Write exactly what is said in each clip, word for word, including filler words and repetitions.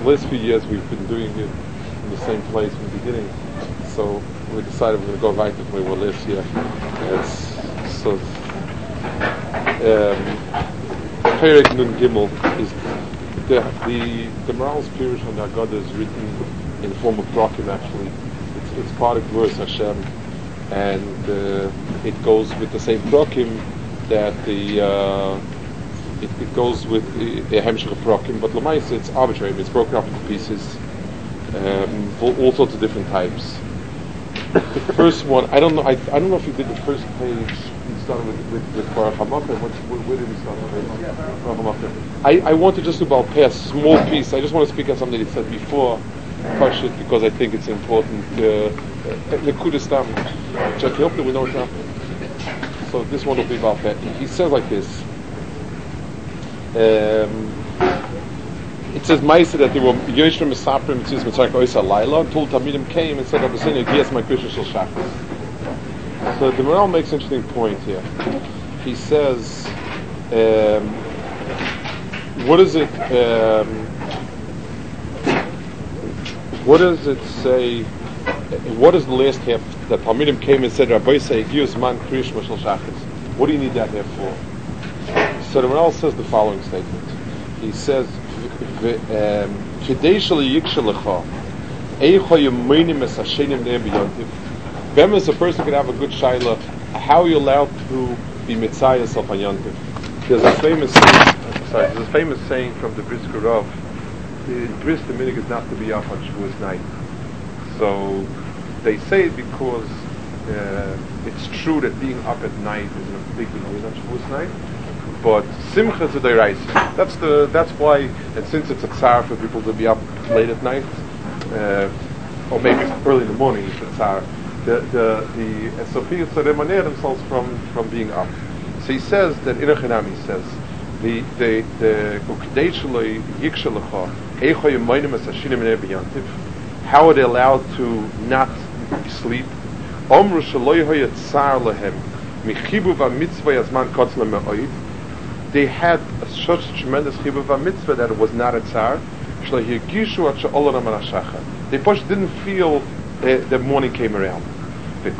last few years we've been doing it in the same place from the beginning. So we decided we're going to go right to where we were last year. It's, so, Perek Nun Gimel is the the the Moral's Pirush on the Agada is written in the form of Brokim. Actually, it's it's part of Gvuras Hashem, and uh, it goes with the same Brokim that the uh, it, it goes with the, the Hemshech of Brokim, but Lamaisa it's arbitrary. It's broken up into pieces, um, all, all sorts of different types. The first one, I don't know. I, I don't know if you did the first page. You started with with, with Baruch HaMakom. Where, where did we start? Baruch HaMakom. I I want to just do about a small piece. I just want to speak on something that he said before Parshit because I think it's important. Nekudas Tam. Check. I hope that we know what's happening. So this one will be about that. He says like this. Um, It says Maisa that they were Yoshim Mesaprim Mitzvahs Mitzvah Oisa Laila until Talmidim came and said, "I'm saying yes, my Krishna shall Shachris." So the Moral makes an interesting point here. He says, um, "What is it? Um, what does it say? What is the last half that Talmidim came and said, Rabbi say, Gius man Krishna shall Shachris? What do you need that half for?" So the Moral says the following statement. He says. Kidei shel yikshelcha, eicha yemeinim es hashenim ne'em b'yontiv. When is a person can have a good shaila? How are you allowed to be mitzvah yourself on yontiv? There's a famous, sorry, there's a famous saying from the Brisker Rav. The bris the minig is not to be up on Shavuos night. So they say it because uh, it's true that being up at night is a big deal on Shavuos night. But simcha is a deraisa. That's the that's why, and since it's a tzar for people to be up late at night, uh, or maybe early in the morning, it's a tzar. The the the Sophia so they maner themselves from from being up. So he says that in a Chinami says the the the ukdei yikshalcha eicha yemainim as hashinim ne'biyantiv. How are they allowed to not sleep? Omru shaloy hoyat tzar lehem michibu v'mitzvah yazman kotzle me'oid. They had a, such tremendous chibur mitzvah that it was not a tzar. They pushed didn't feel uh, the morning came around. But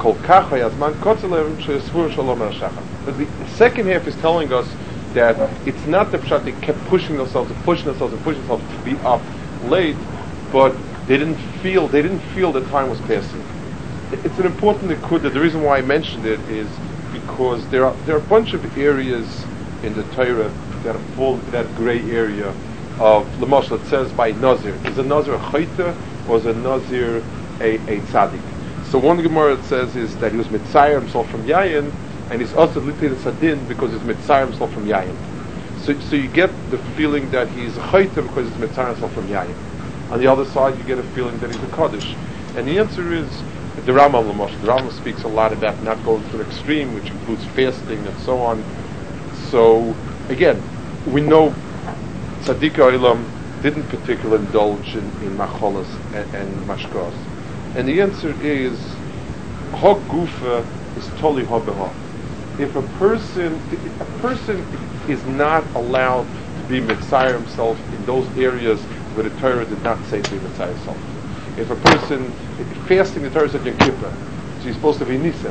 the second half is telling us that it's not the pshat they kept pushing themselves and pushing themselves and pushing themselves to be up late, but they didn't feel they didn't feel the time was passing. It's an important nekuda. The reason why I mentioned it is because there are there are a bunch of areas in the Torah that fall into that gray area of Lamashal. It says by Nazir. Is a Nazir a chayta or is a Nazir a, a tzaddik? So one Gemara it says is that he was mitzayir himself from Yayin, and he's also litin sadin because he's mitzayir himself from Yayin. So, so you get the feeling that he's a chayta because he's mitzayir himself from Yayin. On the other side, you get a feeling that he's a kaddish. And the answer is the Rambam Lamashal. The Rambam speaks a lot about not going to an extreme, which includes fasting and so on. So again, we know Tzaddik Olam didn't particularly indulge in, in macholas and, and mashkos, and the answer is Hok Gufa is toli habeha. If a person, if a person is not allowed to be mitzayir himself in those areas where the Torah did not say to be mitzayir himself. If a person if fasting, the Torah said Yom Kippur, so he's supposed to be nisim.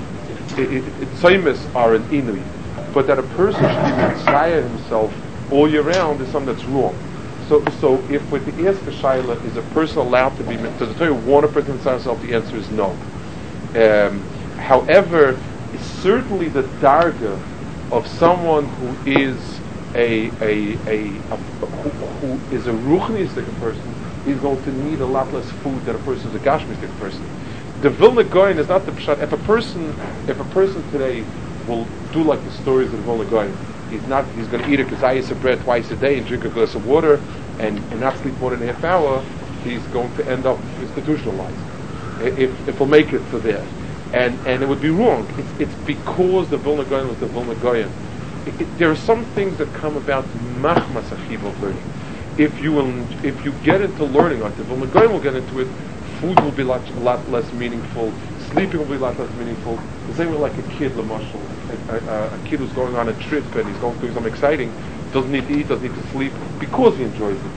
Tzaimis are an inui. But that a person should be mitzayir himself all year round is something that's wrong. So, so if with the ask shaila is a person allowed to be, does the Torah want a person to mitzayir himself? The answer is no. Um, however, it's certainly the darga of someone who is a a a, a who, who is a ruchnistic person is going to need a lot less food than a person who's a gashmistic person. The Vilna Gaon is not the pshat. If a person, if a person today will do like the stories of the Vilna Gaon. He's not. He's going to eat a kazayas of bread twice a day and drink a glass of water and, and not sleep more than a half hour. He's going to end up institutionalized. If if we'll make it to there, and and it would be wrong. It's, it's because the Vilna Gaon was the Vilna Gaon. It, it, there are some things that come about machmas achiv of learning. If you will, if you get into learning, like the Vilna Gaon will get into it, food will be a lot, lot less meaningful. Sleeping will be a lot less meaningful. The same way like a kid, Lamashal, a, a, a kid who's going on a trip and he's going through something exciting, doesn't need to eat, doesn't need to sleep, because he enjoys it.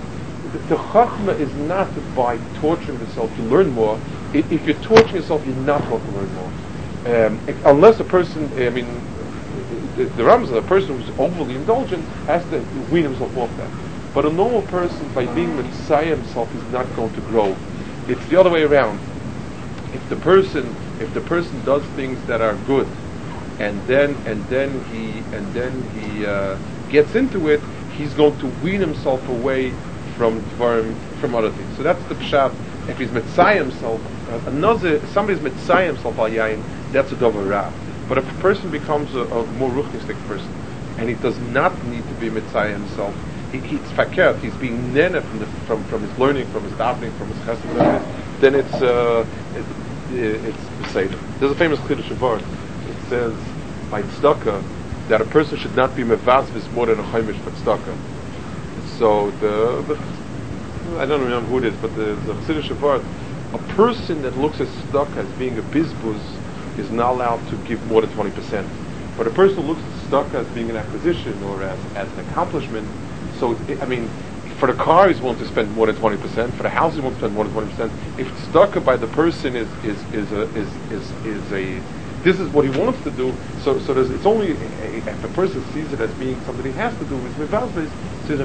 the, the chachma is not by torturing yourself to learn more. I, if you're torturing yourself, you're not going to learn more. Um, if, unless a person, I mean, the, the Rambam, a person who's overly indulgent has to wean himself off that. But a normal person, by being Messiah himself, is not going to grow. It's the other way around. If the person, if the person does things that are good, and then and then he and then he uh, gets into it, he's going to wean himself away from from, from other things. So that's the pshat. If he's Messiah himself, uh, another somebody's Messiah himself al yain, that's a dover ra. But if a person becomes a, a more ruchnistic person, and he does not need to be Messiah himself, he, he's fakert, he's being nene from, the, from from his learning, from his davening, from his chesed, then it's uh, it, it, it's Beseder. There's a famous Chiddush Avar. It says by tzedakah that a person should not be mevazvis more than a chaimish for tzedakah. So the, the I don't remember who it is, but the, the Chiddush Avar, a person that looks at tzedakah as being a bizbuz is not allowed to give more than twenty percent. But a person who looks at tzedakah as being an acquisition or as, as an accomplishment, so it, I mean, for the car he's willing to spend more than twenty percent, for the house he's willing to spend more than twenty percent. If tzedakah by the person is is is a is is, is a this is what he wants to do, so so there's, it's only a, if a person sees it as being something he has to do with mevazves, so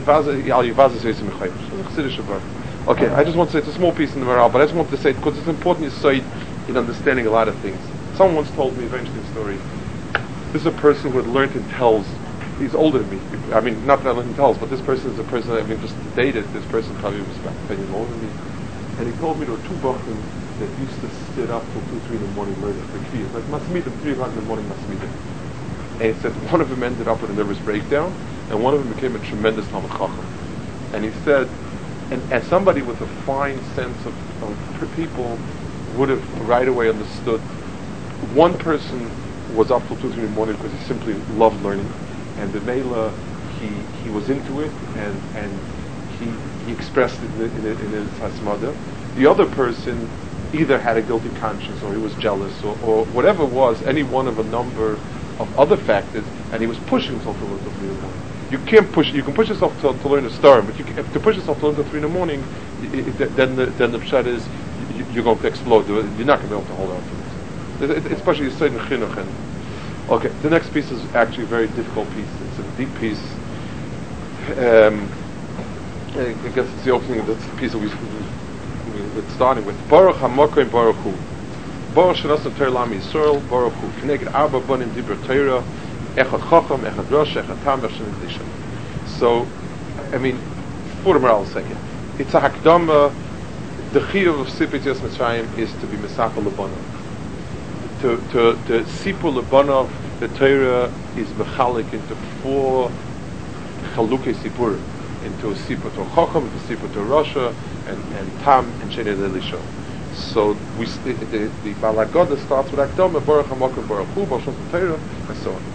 okay, I just want to say it's a small piece in the morale, but I just want to say it because it's important you say in understanding a lot of things. Someone once told me a very interesting story. This is a person who had learned in Tells. He's older than me. I mean, not that I learned in Tells, but this person is a person I've been just dated. This person probably was about ten years older than me. And he told me there were two bachim that used to sit up till two, three in the morning learning for kiyas. Like masmidim, three o'clock in the morning masmidim. And he said one of them ended up with a nervous breakdown, and one of them became a tremendous Talmid Chacham. And he said, and as somebody with a fine sense of, of people would have right away understood, one person was up till two, three in the morning because he simply loved learning, and the Mela, he he was into it, and and he he expressed it in, in, in his hasmada. The other person either had a guilty conscience, or he was jealous, or, or whatever it was, any one of a number of other factors, and he was pushing himself to learn till three in the morning. You can't push. You can push yourself to, to learn a star, but you can, if to push yourself to learn till three in the morning, it, it, then the then the pshat is you, you're going to explode. You're not going to be able to hold on to it. Especially you say in chinuch. And okay, the next piece is actually a very difficult piece. It's a deep piece. Um, I guess it's the opening of this piece that we, we, we're starting with. Baruch HaMokoim Baruch Hu. Baruch Shirasa Ter Lam Yisrael Baruch Hu. K'neged Arba Bonim Dibra Torah. Echad Chacham, Echad Rosh, Echad Tam, Echad Lisha. So, I mean, for the moral second, it's a hakdama. The chiyuv of Sipit Yos Mitzrayim is to be Mesachel Lebanov. To to to Sipur Lebanov, the Torah is mechalik into four chalukei Sipur, into a Sipur to Chacham, into a Sipur to Rasha, and and Tam and Shenei Elisha. So we the the, the Balagoda starts with hakdama, Baruch HaMokoim Baruch Hu, Baruch Shem Torah, and so on.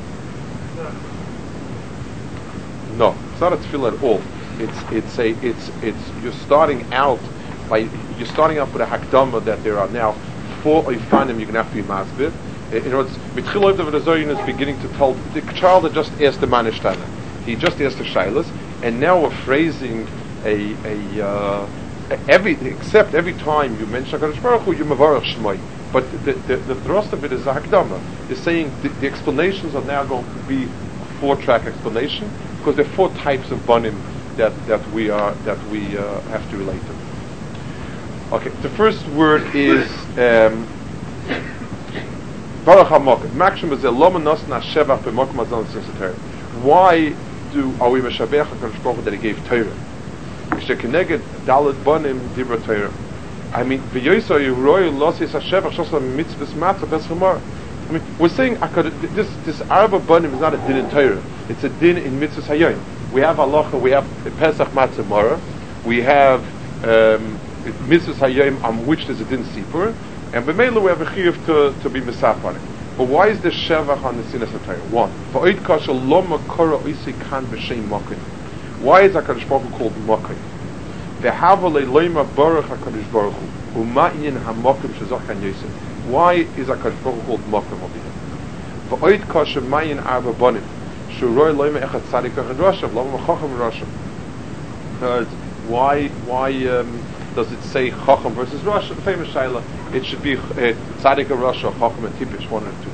No, it's not a tefillah at all. It's it's a it's it's you're starting out by you're starting out with a hakdama that there are now four oifanim you're going to have to be masbid. In other words, Mitchil Oiv David Azoyin is beginning to tell the child that just asked the manishtana. He just asked the shailas, and now we're phrasing a a uh, every except every time you mention Hakadosh Baruch Hu, you mavarach shmoi. But the the, the thrust of it is a hakdama. Is saying the, the explanations are now going to be a four-track explanation because there are four types of banim that that we are that we uh, have to relate to. Okay, the first word is um, Baruch HaMokoim. Makshim is a loma nosna shevach b'mokom azon sinsater. Why do are we meshabech Hakadosh Baruch Hu that He gave Torah? Shekeneged dalet banim dibra Torah. I mean, v'yoysa yiroy losis hashevach shosam mitzvahs matzah bes chamar. I mean, we're saying this this arba banim is not a din in Torah; it's a din in mitzvahs hayom. We have halacha, we have Pesach matzah mara, we have um, mitzvahs hayom on which there's a din sipur, and b'meila we have a chiyuv to to be misaf on it. But why is there shevach on the sinas Torah? One, va'oid kasha lo makora oisi kan b'shem mokim. Why is Hakadosh Baruch Hu called mokim? Ve'hava le'loima baruch Hakadosh Baruch Hu u'ma'yin hamokim shezoch kan yosef. Why is Hakadosh Baruch Hu called mokim over here? Va'oid kasha ma'yin arba banim shuroi loima echad tzadik echad rashav lama chacham rashav. Why why um, does it say Chacham versus Rosh? The famous Shaila. It should be uh, Tzaddik or Rosh or Chacham and Tipish, one or two.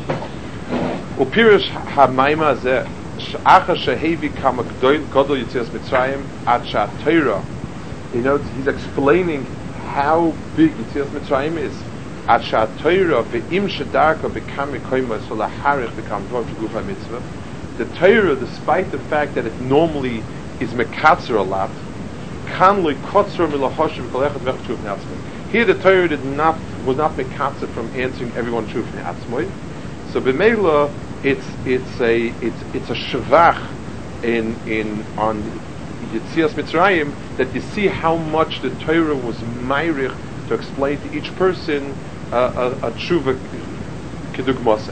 Upirish Hamaima Zeh Acha Shehevi Kama Godol Yitzias Mitzrayim Ad Shat Torah. You know, he's explaining how big Yitzias Mitzrayim is. Ad Shat Torah Ve'im Shedarka Bekam Mekoyma Solaharich Bekam Dvar Gufa Mitzvah. The Torah, despite the fact that it normally is mekatzer a lot, kan loy kotzer milahoshev kol echad v'echad shuv ne'atzmoi. Here the Torah did not was not mekatzer from answering everyone shuv ne'atzmoi. So b'meila it's it's a it's it's a shevach in in on Yetzias Mitzrayim that you see how much the Torah was mayrich to explain to each person uh, a, a tshuva kedugmasei.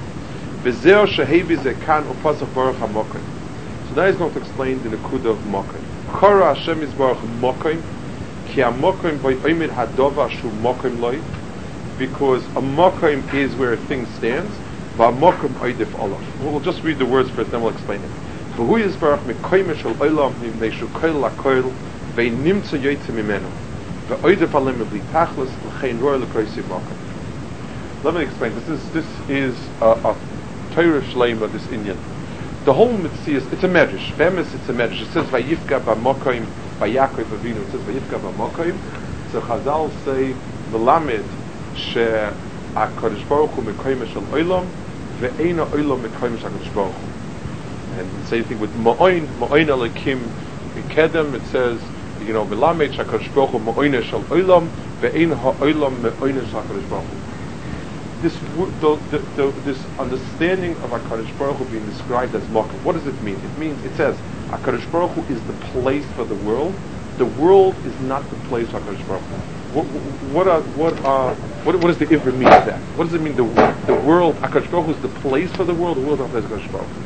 V'zeh shehevi ze kan upasach baruch hamokim. So now he's going to explain the nekuda of mokim. Kora Hashem is baruch mokim ki hamokim v'oimid hadova shu mokim loy, because a mokim is where a thing stands. V'amokim oidif olav. We'll just read the words first, then we'll explain it. V'hu is baruch mekoyme shel olam nimnei shu koil lakoil ve'nimtza yoytze mimenu ve'oidif alim b'li tachlis l'chein roy l'koysi mokim. Let me explain. This is this is a, a Torah Shleima, this Inyan. The whole mitzvah, it's a medrash. Bemis, it's a medrash. It says Vayifka b'mokoim, Vayakov Avinu. It says Vayifka b'mokoim. So Chazal say Melamed she HaKadosh Baruch Hu mekoim shel olam ve'eina olam mekoim shel HaKadosh Baruch Hu. And the same thing with Ma'oin, Ma'oin Alekim Kedem. It says, you know, Melamed she HaKadosh Baruch Hu me'oin shel olam ve'eina ha'olam me'oin shel HaKadosh Baruch Hu. This, the, the, the, this understanding of HaKadosh Baruch Hu being described as Mokim. What does it mean? It means, it says, HaKadosh Baruch Hu is the place for the world. The world is not the place for HaKadosh Baruch Hu. What, what, are, what, are, what, what does the Ivra mean of that? What does it mean, the, the world, HaKadosh Baruch Hu is the place for the world, the world is the place for HaKadosh Baruch Hu.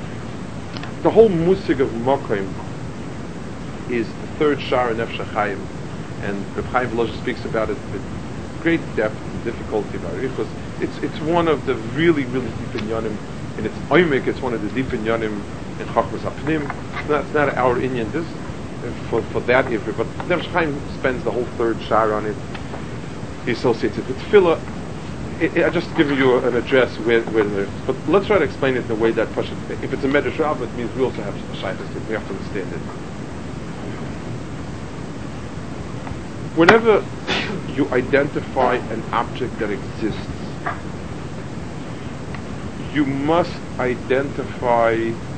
The whole musig of Mokim is the third shar in Nefesh HaChaim, and Reb Chaim Volozhin speaks about it with great depth and difficulty about it, because it's it's one of the really really deep inyanim in its oimik. It's one of the deep inyanim in Chachmas Apnim. It's not, it's not our inyan this uh, for for that ifri, but Nefesh Chaim spends the whole third shar on it. He associates it with tefillah. It, it, I just give you an address where where there, but let's try to explain it in a way that Pasha, if it's a medrash rabbah, it means we also have a shaytas. We have to understand it. Whenever you identify an object that exists, you must identify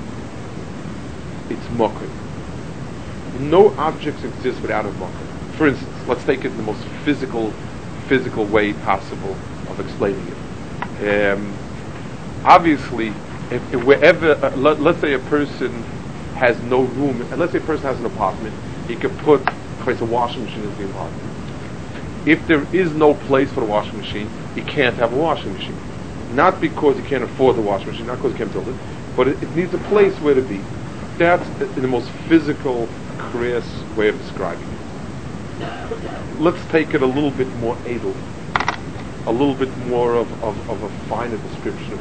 its mokim. No objects exist without a mokim. For instance, let's take it in the most physical, physical way possible of explaining it. Um, obviously, if, if wherever, uh, let, let's say a person has no room, and let's say a person has an apartment, he could put a washing machine in the apartment. If there is no place for the washing machine, he can't have a washing machine. Not because he can't afford the washing machine, not because he can't build it, but it, it needs a place where to be. That's the, the most physical, crass way of describing it. Let's take it a little bit more edel, a little bit more of, of, of a finer description of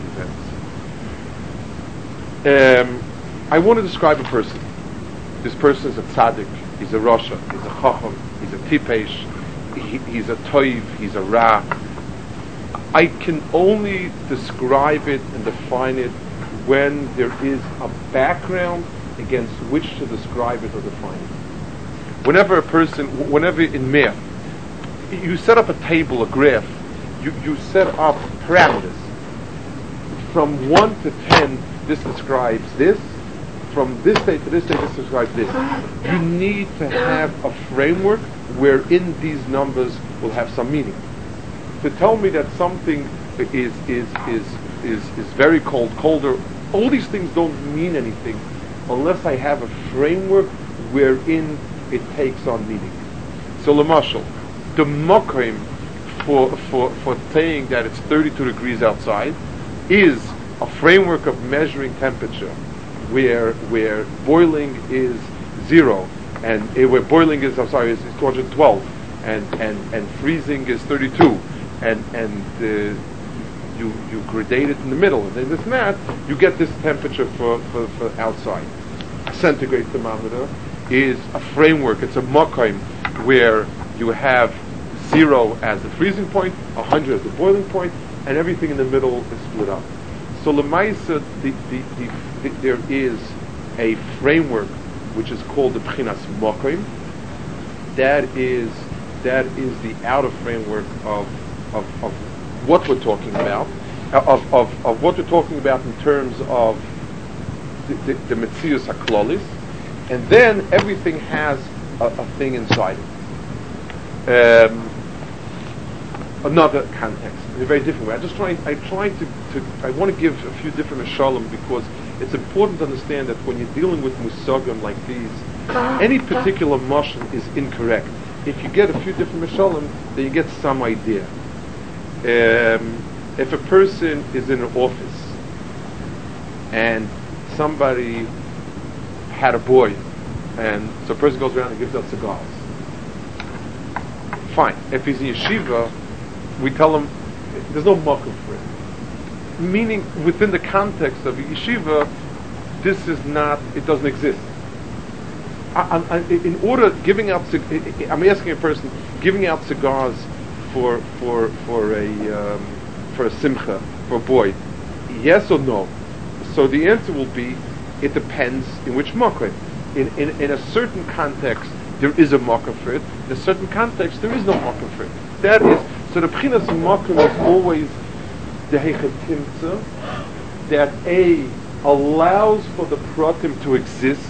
events. Um, I want to describe a person. This person is a tzaddik, he's a Rasha, he's a Chacham, he's a Tipesh, he, he's a Toiv, he's a Ra. I can only describe it and define it when there is a background against which to describe it or define it. Whenever a person, whenever in math, you set up a table, a graph, you, you set up parameters. From one to ten, this describes this. From this day to this day, this describes this. You need to have a framework wherein these numbers will have some meaning. To tell me that something is is is is is very cold, colder, all these things don't mean anything unless I have a framework wherein it takes on meaning. So, Lamashal, the mokim for for for saying that it's thirty-two degrees outside is a framework of measuring temperature, where where boiling is zero, and uh, where boiling is I'm sorry is, is two hundred twelve, and, and and freezing is thirty-two, and and uh, you you gradate it in the middle, and then this math you get this temperature for, for, for outside. A centigrade thermometer is a framework. It's a makom where you have zero as the freezing point, a hundred as the boiling point, and everything in the middle is split up. So lemaisa, the, the, the, the, there is a framework which is called the Bchinas Makom. That is that is the outer framework of of, of what we're talking about, of, of, of what we're talking about in terms of the, the, the Metzius HaKlolis, and then everything has a, a thing inside it. Um, another context in a very different way. I just try. I try to, to. I want to give a few different mishalim because it's important to understand that when you're dealing with musagim like these, any particular mashal is incorrect. If you get a few different mishalim, then you get some idea. Um, if a person is in an office and somebody had a boy, and so a person goes around and gives out cigars. Fine. If he's in yeshiva, we tell him there's no makom for it. Meaning, within the context of a yeshiva, this is not, it doesn't exist. I, I, in order, giving out, I'm asking a person, giving out cigars for for for a um, for a simcha, for a boy, yes or no? So the answer will be, it depends in which makom. In, in in a certain context, there is a makom for it. In a certain context, there is no makom for it. That is, so the Bchinas makom is always the hechetimtza that A allows for the pratim to exist,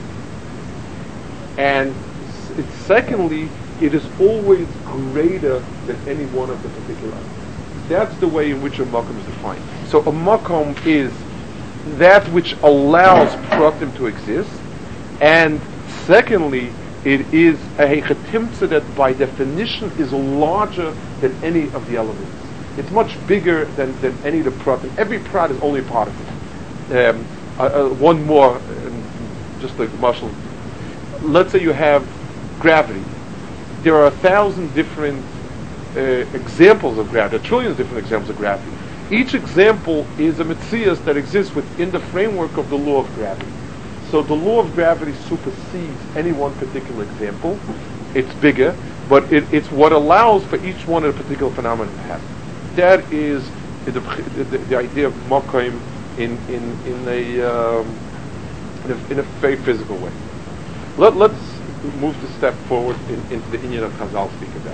and s- secondly, it is always greater than any one of the particulars. That's the way in which a makom is defined. So a makom is that which allows pratim to exist, and secondly, it is a hechetimtza that by definition is larger than any of the elements. It's much bigger than, than any of the pratim. Every prat is only a part of it. Um, uh, uh, one more, um, just like Marshall. Let's say you have gravity. There are a thousand different uh, examples of gravity, a trillion different examples of gravity. Each example is a metzias that exists within the framework of the law of gravity. So the law of gravity supersedes any one particular example. It's bigger, but it, it's what allows for each one of the particular phenomena to happen. That is the, the, the, the idea of makom in in in a, um, in a in a very physical way. Let, let's move the step forward in, into the inyan of Chazal speak about.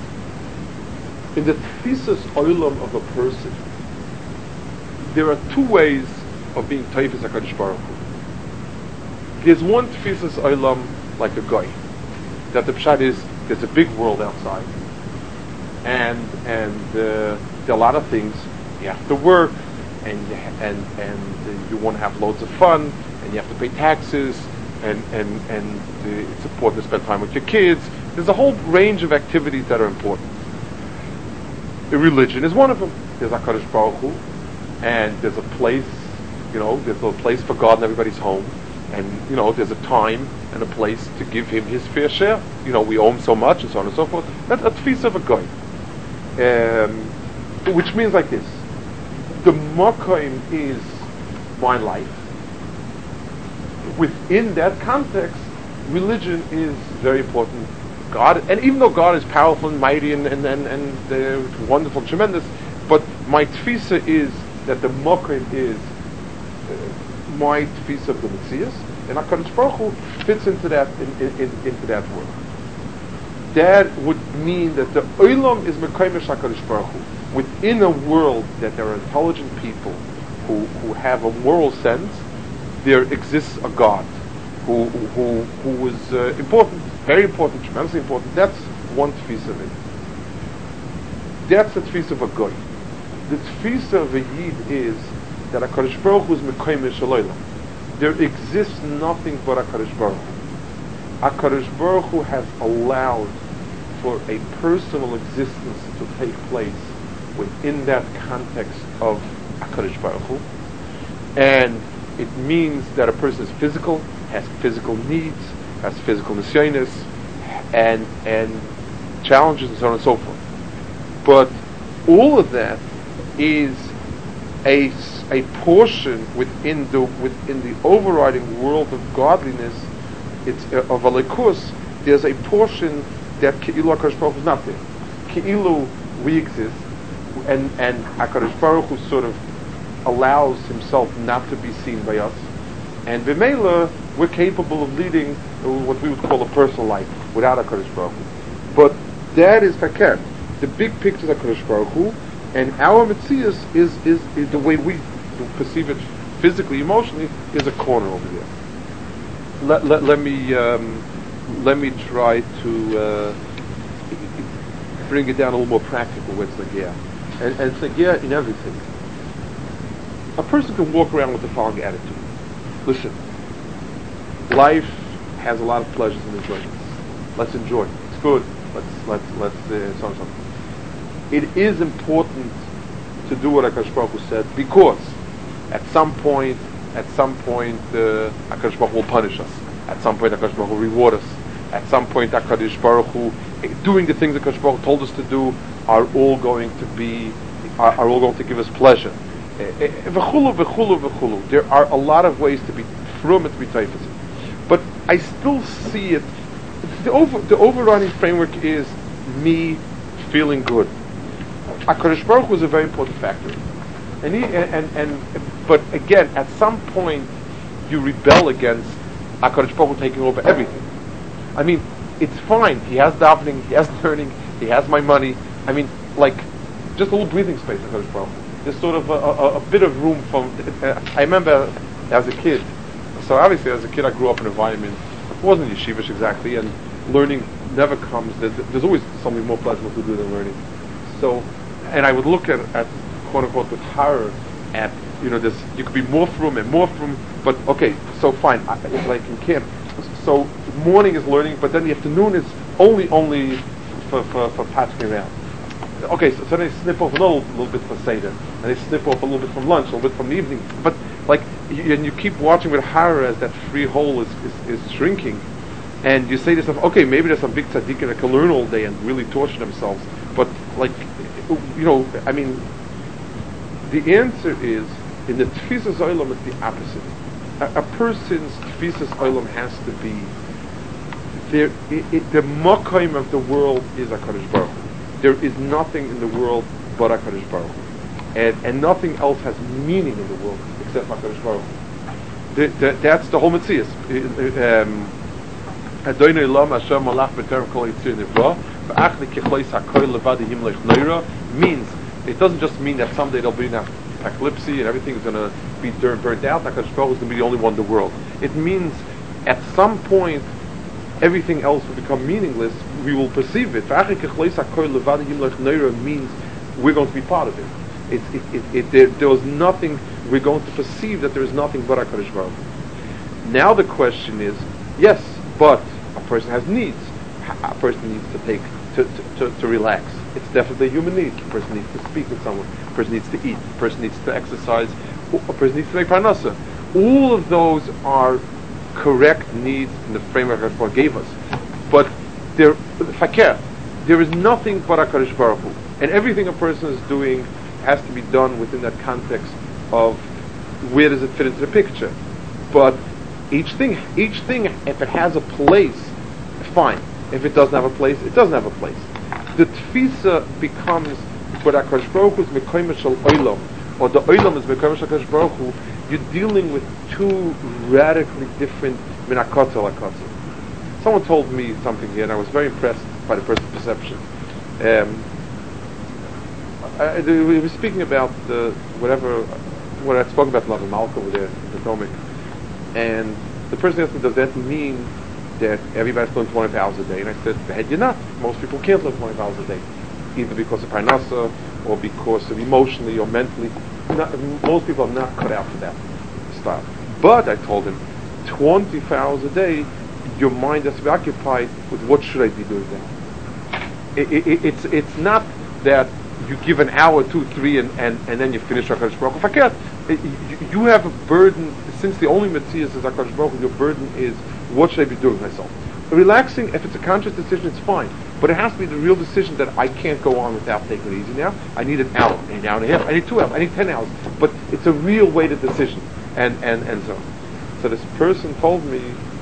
In the tfisas olam of a person, there are two ways of being taifis HaKadosh Baruch Hu. There's one tfisas olam like a guy, that the pshat is there's a big world outside, and and uh, there are a lot of things you have to work, and and and uh, you want to have loads of fun, and you have to pay taxes, and and and uh, it's important to spend time with your kids. There's a whole range of activities that are important. The religion is one of them. There's HaKadosh Baruch Hu, and there's a place, you know, there's a place for God in everybody's home. And, you know, there's a time and a place to give him his fair share. You know, we owe him so much and so on and so forth. That's a tfisa of a guy. Um, which means like this. The makom is my life. Within that context, religion is very important. God, and even though God is powerful and mighty and, and, and, and uh, wonderful and tremendous, but my tfisa is that the makom is uh, my tfisa of the Metzias, and HaKadosh Baruch Hu fits into that in, in, in, into that world. That would mean that the Olam is Mekaymesh HaKadosh Baruch Hu. Within a world that there are intelligent people who, who have a moral sense, there exists a God who who who is uh, important, very important, tremendously important. That's one tfisa of it. That's the tfisa of a goy. The tfisa of a yid is that HaKadosh Baruch Hu is Mekaymesh Halaylam. There exists nothing but HaKadosh Baruch Hu. HaKadosh Baruch Hu has allowed for a personal existence to take place within that context of HaKadosh Baruch Hu. And it means that a person is physical, has physical needs, has physical nisyonis, and and challenges and so on and so forth. But all of that is a a portion within the within the overriding world of godliness it's uh, of a likus. There's a portion that Ke'ilu HaKadosh Baruch Hu is not there. Ke'ilu we exist, and and HaKadosh Baruch Hu sort of allows himself not to be seen by us, and B'meila we're capable of leading what we would call a personal life without HaKadosh Baruch Hu. But that is fakir. The big picture is HaKadosh Baruch Hu, and our Metzias is, is is the way we perceive it physically, emotionally, is a corner over there. Let let, let me um, let me try to uh, bring it down a little more practical with Nagia, and and Nagia in everything. A person can walk around with the following attitude: listen, life has a lot of pleasures and enjoyments. Let's enjoy. It's good. Let's let's let's uh, so on so on. It is important to do what HaKadosh Baruch Hu said, because at some point, at some point, uh, HaKadosh Baruch Hu will punish us. At some point, HaKadosh Baruch Hu will reward us. At some point, HaKadosh Baruch Hu, doing the things that HaKadosh Baruch Hu told us to do, are all going to be, are, are all going to give us pleasure. V'chulu, v'chulu, v'chulu. There are a lot of ways to be frum and to be taifas. But I still see it. The, over, the overriding framework is me feeling good. HaKadosh Baruch Hu is a very important factor, and, he, and, and and but again, at some point, you rebel against HaKadosh Baruch Hu taking over everything. I mean, it's fine. He has davening, he has learning, he has my money. I mean, like just a little breathing space. HaKadosh Baruch Hu. There's sort of a, a, a bit of room from. Uh, I remember as a kid. So obviously, as a kid, I grew up in an environment. It wasn't yeshivish exactly, and learning never comes. There's, there's always something more pleasant to do than learning. So. And I would look at, at quote unquote with horror at, you know, this, you could be more from and more from, but okay, so fine, I, it's like in camp. So morning is learning, but then the afternoon is only, only for, for, for patching around. Okay, so, so they snip off a little, little bit for Seder, and they snip off a little bit from lunch, a little bit from the evening, but like, you, and you keep watching with horror as that free hole is, is, is shrinking, and you say to yourself, okay, maybe there's some big tzaddikim that can learn all day and really torture themselves, but like, you know, I mean, the answer is, in the Tfisas Olam, it's the opposite. A, a person's Tfisas Olam has to be, there, it, it, the Makaim of the world is HaKadosh Baruch Hu. There is nothing in the world but HaKadosh Baruch Hu. And, and nothing else has meaning in the world except HaKadosh Baruch Hu. The, the, that's the whole Metzias. Um, Adonai Lam Hashem Malach B'Terem Kol Yitzir Nivra means, it doesn't just mean that someday there'll be an apocalypse and everything is going to be burnt, burnt out. HaKadosh Baruch Hu is going to be the only one in the world. It means at some point everything else will become meaningless. We will perceive it. Means we're going to be part of it. It, it, it, it there, there was nothing. We're going to perceive that there is nothing but HaKadosh Baruch Hu. Now the question is, yes, but a person has needs. A person needs to take to, to, to, to relax. It's definitely a human need. A person needs to speak with someone. A person needs to eat. A person needs to exercise. A person needs to make parnasa. All of those are correct needs in the framework that God gave us. But there, fakir, there is nothing but HaKadosh Baruch Hu, and everything a person is doing has to be done within that context of where does it fit into the picture. But each thing, each thing, if it has a place, fine. If it doesn't have a place, it doesn't have a place. The tfisa becomes, but HaKadosh Baruch Hu is Mekayim Shel Olam, or the Olam is Mekayim Shel HaKadosh Baruch Hu. You're dealing with two radically different minakot al hakotzel. Someone told me something here, and I was very impressed by the person's perception. Um, I, I, we were speaking about the whatever what I spoke about Lav Malka over there, the Domik, and the person asked me, does that mean that everybody's doing twenty hours a day? And I said, had you not. Most people can't live twenty hours a day, either because of parnasa or because of emotionally or mentally. Not, most people are not cut out for that stuff. But I told him, twenty-four hours a day, your mind has to be occupied with what should I be doing now. It, it, it's it's not that you give an hour, two, three, and, and, and then you finish HaKadosh Baruch Hu. Fakir, you have a burden, since the only Metzias is HaKadosh Baruch Hu, your burden is, what should I be doing with myself? Relaxing, if it's a conscious decision, it's fine. But it has to be the real decision that I can't go on without taking it easy now. I need an hour, an hour and a half, I need two hours, I need ten hours. But it's a real weighted decision. And, and, and so on. So this person told me,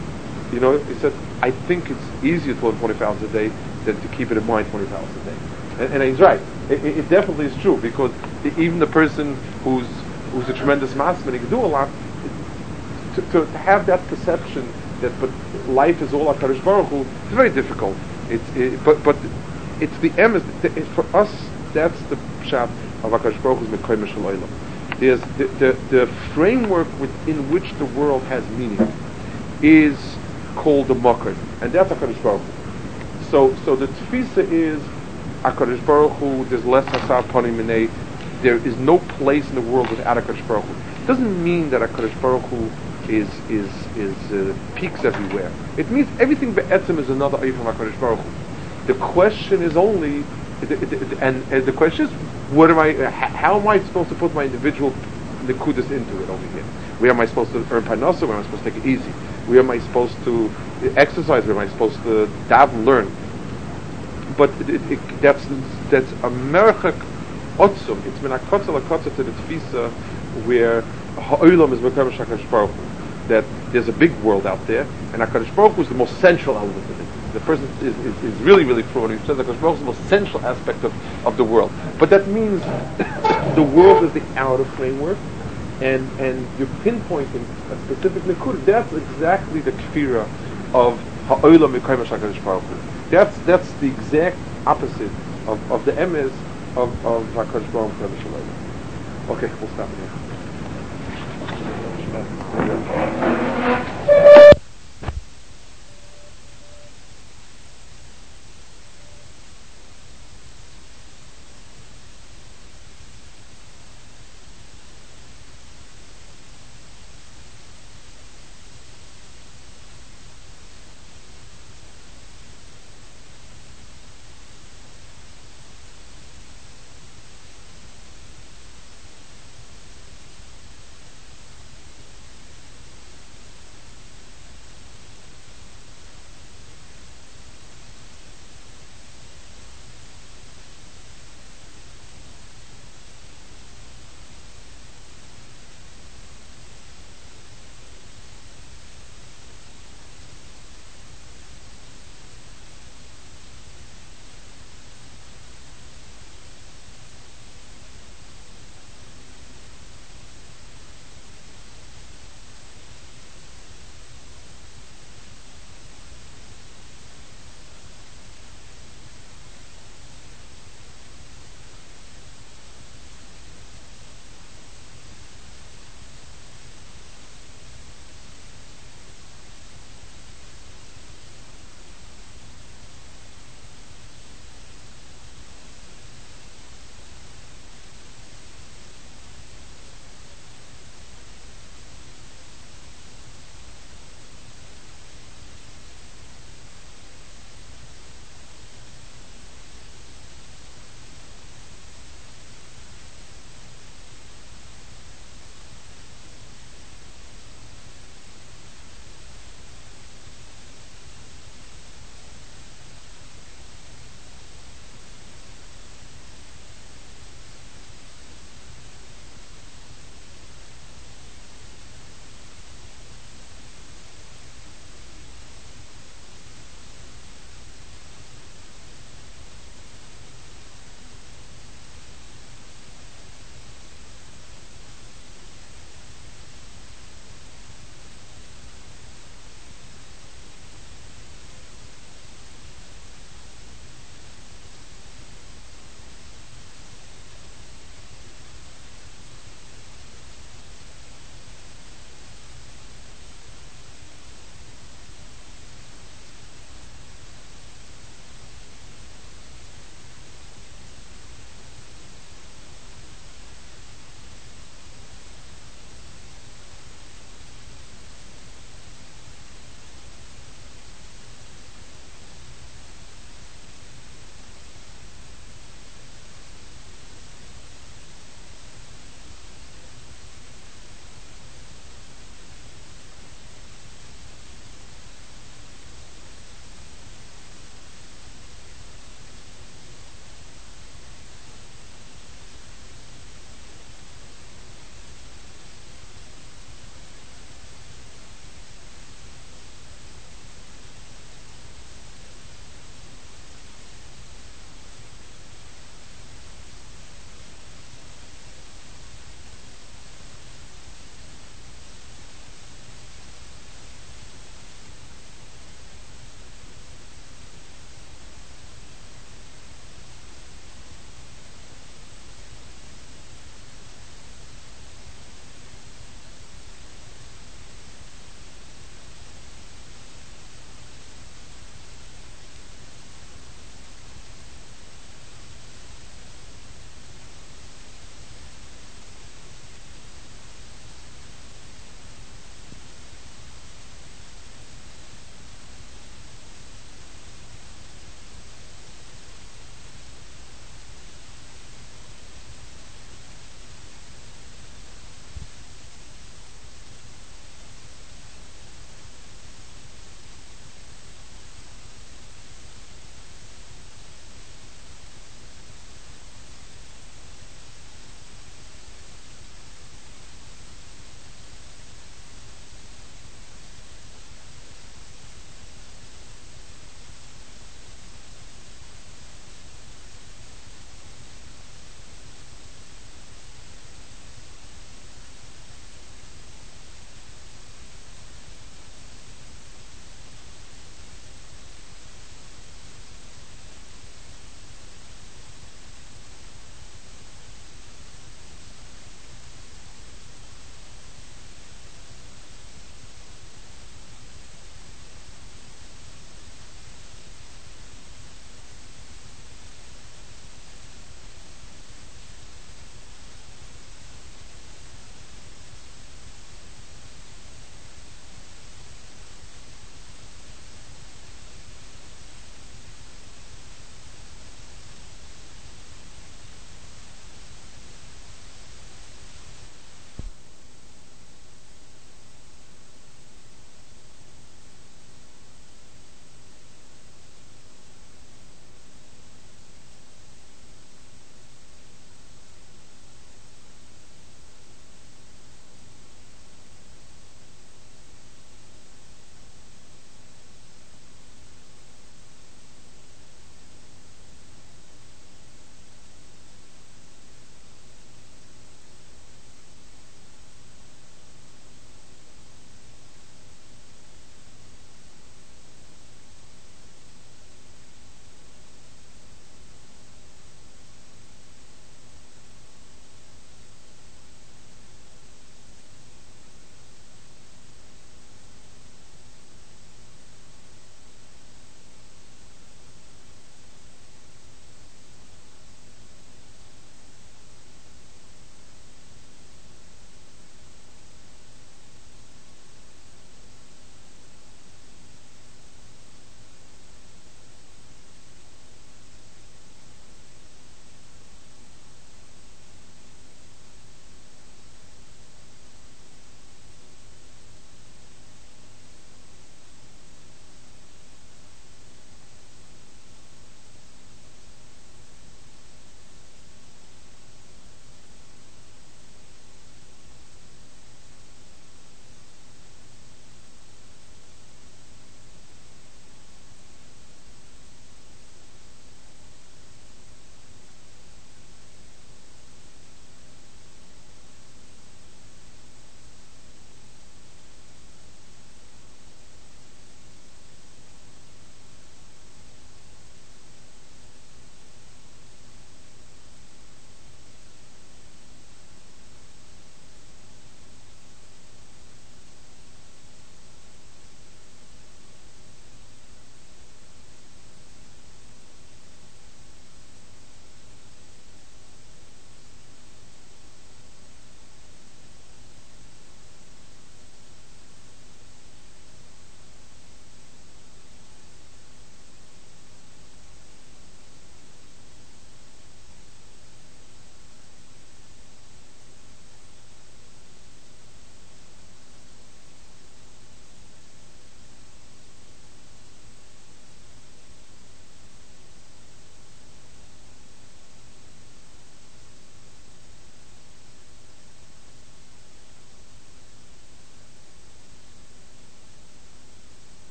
You know, he said, I think it's easier to learn twenty hours a day than to keep it in mind twenty hours a day. And, and he's right. It, it definitely is true, because even the person who's who's a tremendous master and he can do a lot, to, to, to have that perception that but life is all HaKadosh Baruch Hu, it's very difficult. It's it, but but it's the emes. It, for us, that's the pshat of HaKadosh Baruch Hu's Mekayim Shel Olam. There's the, the the framework within which the world has meaning is called the Makar, and that's HaKadosh Baruch Hu. So so the tefisa is HaKadosh Baruch Hu. There's less Hasar Panim Minei. There is no place in the world without HaKadosh Baruch Hu. It doesn't mean that HaKadosh Baruch Hu is is is uh, peaks everywhere. It means everything be'etzem is another ayah from HaKadosh Baruch Hu. The question is only, the, the, the, and, and the question is, what am I? Uh, how am I supposed to put my individual nekudas into it over here? Where am I supposed to earn parnasa? Where am I supposed to take it easy? Where am I supposed to exercise? Where am I supposed to daven, learn? But it, it, it, that's that's a merchak otzum. It's min hakotza lakotza to the tefisa where ha'olam is mekayim HaKadosh Baruch Hu. That there's a big world out there, and HaKadosh Baruch Hu is the most central element of it. The person is, is, is really, really true when he says HaKadosh Baruch Hu is the most central aspect of, of the world. But that means the world is the outer framework, and and you're pinpointing a specific nikud. That's exactly the kfira of ha'olam mekayim HaKadosh Baruch Hu. That's that's the exact opposite of, of the emes of of HaKadosh Baruch Hu. Okay, we'll stop here.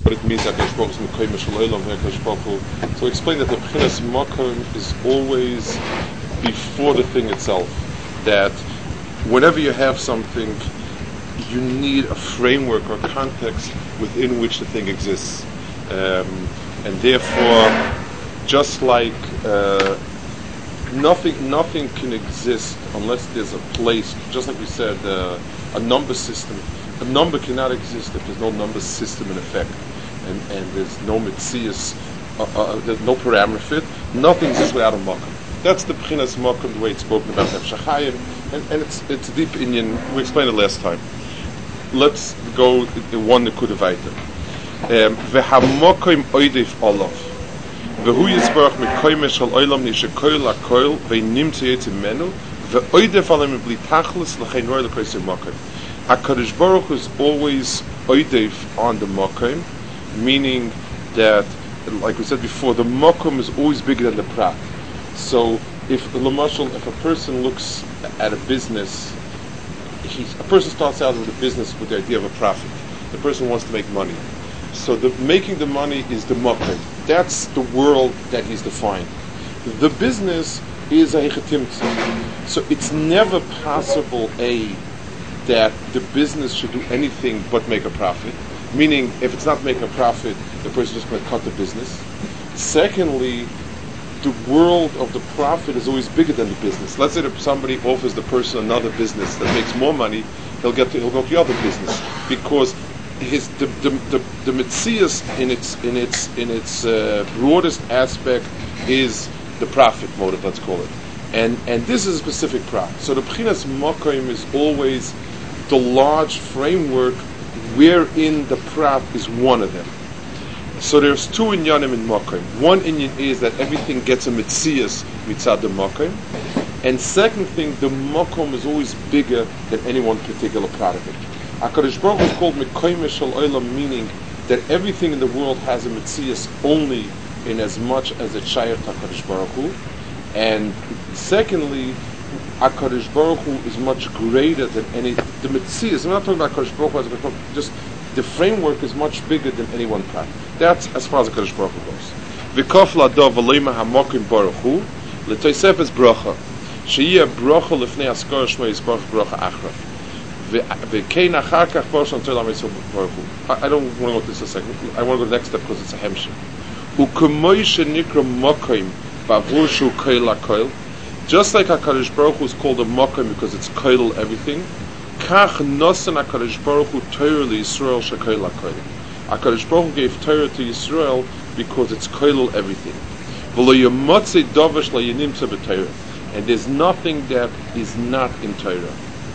what it means that Hakadosh Baruch Hu is Mekayim Shel Olam, Hakadosh Baruch Hu. So we explain that the B'chinas Makom is always before the thing itself. That whenever you have something, you need a framework or context within which the thing exists. Um, and therefore, just like uh, nothing nothing can exist unless there's a place, just like we said, uh, a number system. A number cannot exist if there's no number system in effect. And, and there's no mitzias, uh, uh, there's no parameter fit. Nothing exists without a makom. That's the B'chinas Makom, the way it's spoken about Nefesh HaChaim, and, and it's it's a deep Indian. We explained it last time. Let's go in one nekuda weiter. V'hamokim oidif olav, v'hu yisbarach mikoyme shel olam nishekoil akoil v'nimtze yitzim menu v'oidif alam bli tachlis l'chein roy l'koyse mokim. HaKadosh Baruch Hu is always oidif on the mokim, meaning that, like we said before, the mokim is always bigger than the prat. So, if l'mashal, if a person looks at a business, he's, a person starts out with a business with the idea of a profit. The person wants to make money. So, the making the money is the mokim. That's the world that he's defined. The business is a hechetimtza. So, it's never possible, A, that the business should do anything but make a profit. Meaning, if it's not making a profit, the person is just going to cut the business. Secondly, the world of the profit is always bigger than the business. Let's say that somebody offers the person another business that makes more money, he'll get to, he'll go to the other business because his the the the, the mitzias in its in its in its uh, broadest aspect is the profit motive, let's call it, and and this is a specific profit. So the B'chinas Makom is always the large framework wherein the prat is one of them. So there's two inyanim in Makom. One inyan is that everything gets a mitzias mitzad the Makom, and second thing, the Makom is always bigger than any one particular prat of it. HaKadosh Baruch Hu is called Mekayim Shel Olam, meaning that everything in the world has a mitzias only in as much as it shayach HaKadosh Baruch Hu, and secondly, HaKadosh Baruch Hu is much greater than any, the mitzias, I'm not talking about HaKadosh Baruch Hu, as just the framework is much bigger than any one prat. That's as far as the HaKadosh Baruch Hu goes. V'kof la'dov v'leima ha'mokim Baruch Hu, l'toysef es bracha, she'yeh bracha l'fnei askar shmo yisbarach bracha achra. V'kein achar kach baruch l'ntzor l'amesor Baruch Hu. I don't want to go to this a second. I want to go to the next step because it's a hemshech. U'kemoi she'nikra mokim ba'avur shu koil ha'koil. Just like HaKadosh Baruch Hu is called a mokim because it's koil everything, Kach nosen HaKadosh Baruch Hu Torah LeYisrael shekoil HaKoil. HaKadosh Baruch Hu gave Torah to Yisrael because it's koil everything. V'lo yomotze dovash layanimtza b'Torah. And there's nothing that is not in Torah.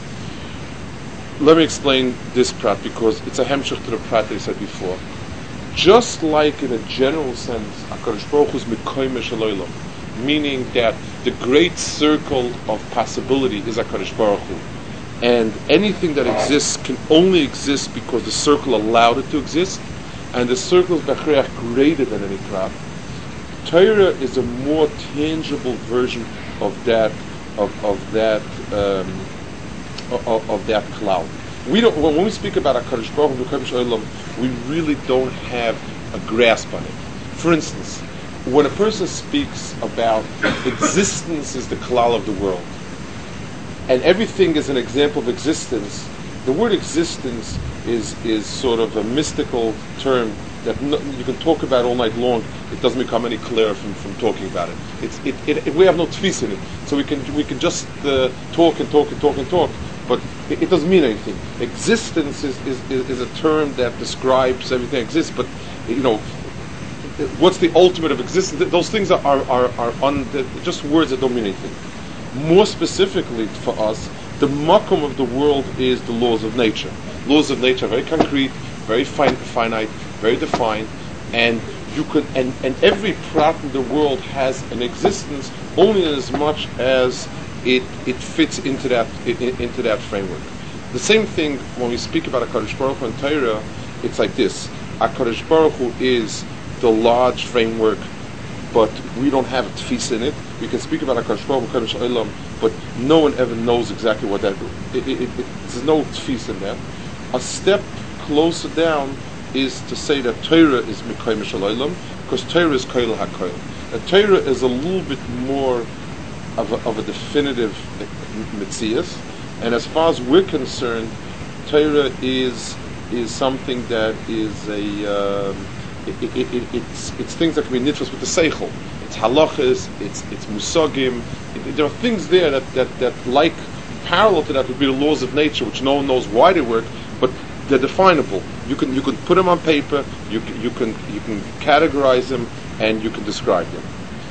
Let me explain this prat because it's a hemshech to the prat that I said before. Just like in a general sense, HaKadosh Baruch Hu is Mekayim Shel Olam, meaning that the great circle of possibility is HaKadosh Baruch Hu. And anything that exists can only exist because the circle allowed it to exist, and the circle is b'chreach greater than any prat. Torah is a more tangible version of that of of that um, of, of that cloud. We don't when we speak about HaKadosh Baruch Hu Mekayim Shel Olam, we really don't have a grasp on it. For instance, when a person speaks about existence is the klal of the world, and everything is an example of existence, the word existence is is sort of a mystical term that no, you can talk about all night long. It doesn't become any clearer from, from talking about it. It's it, it, it we have no tfis in it, so we can we can just uh, talk and talk and talk and talk, but it, it doesn't mean anything. Existence is, is, is, is a term that describes everything that exists, but you know, what's the ultimate of existence? Those things are are are, are un, just words that don't mean anything. More specifically for us, the makom of the world is the laws of nature. Laws of nature are very concrete, very fin- finite, very defined, and you could and, and every prat in the world has an existence only in as much as it it fits into that it, into that framework. The same thing when we speak about HaKadosh Baruch Hu and Torah, it's like this: HaKadosh Baruch Hu is the large framework, but we don't have a tfis in it. We can speak about HaKadosh Baruch Hu, HaKadosh Olam, but no one ever knows exactly what that is. It, it, it, there's no tfis in that. A step closer down is to say that Torah is Mekayim Shalaylam, because Torah is Koil HaKoil. And Torah is a little bit more of a, of a definitive Metzias, and as far as we're concerned, Torah is is something that is a um, it, it, it, it's it's things that can be nitros with the seichel. It's halachas, it's it's musagim. It, there are things there that, that, that like parallel to that would be the laws of nature, which no one knows why they work, but they're definable. You can you can put them on paper. You can, you can you can categorize them, and you can describe them.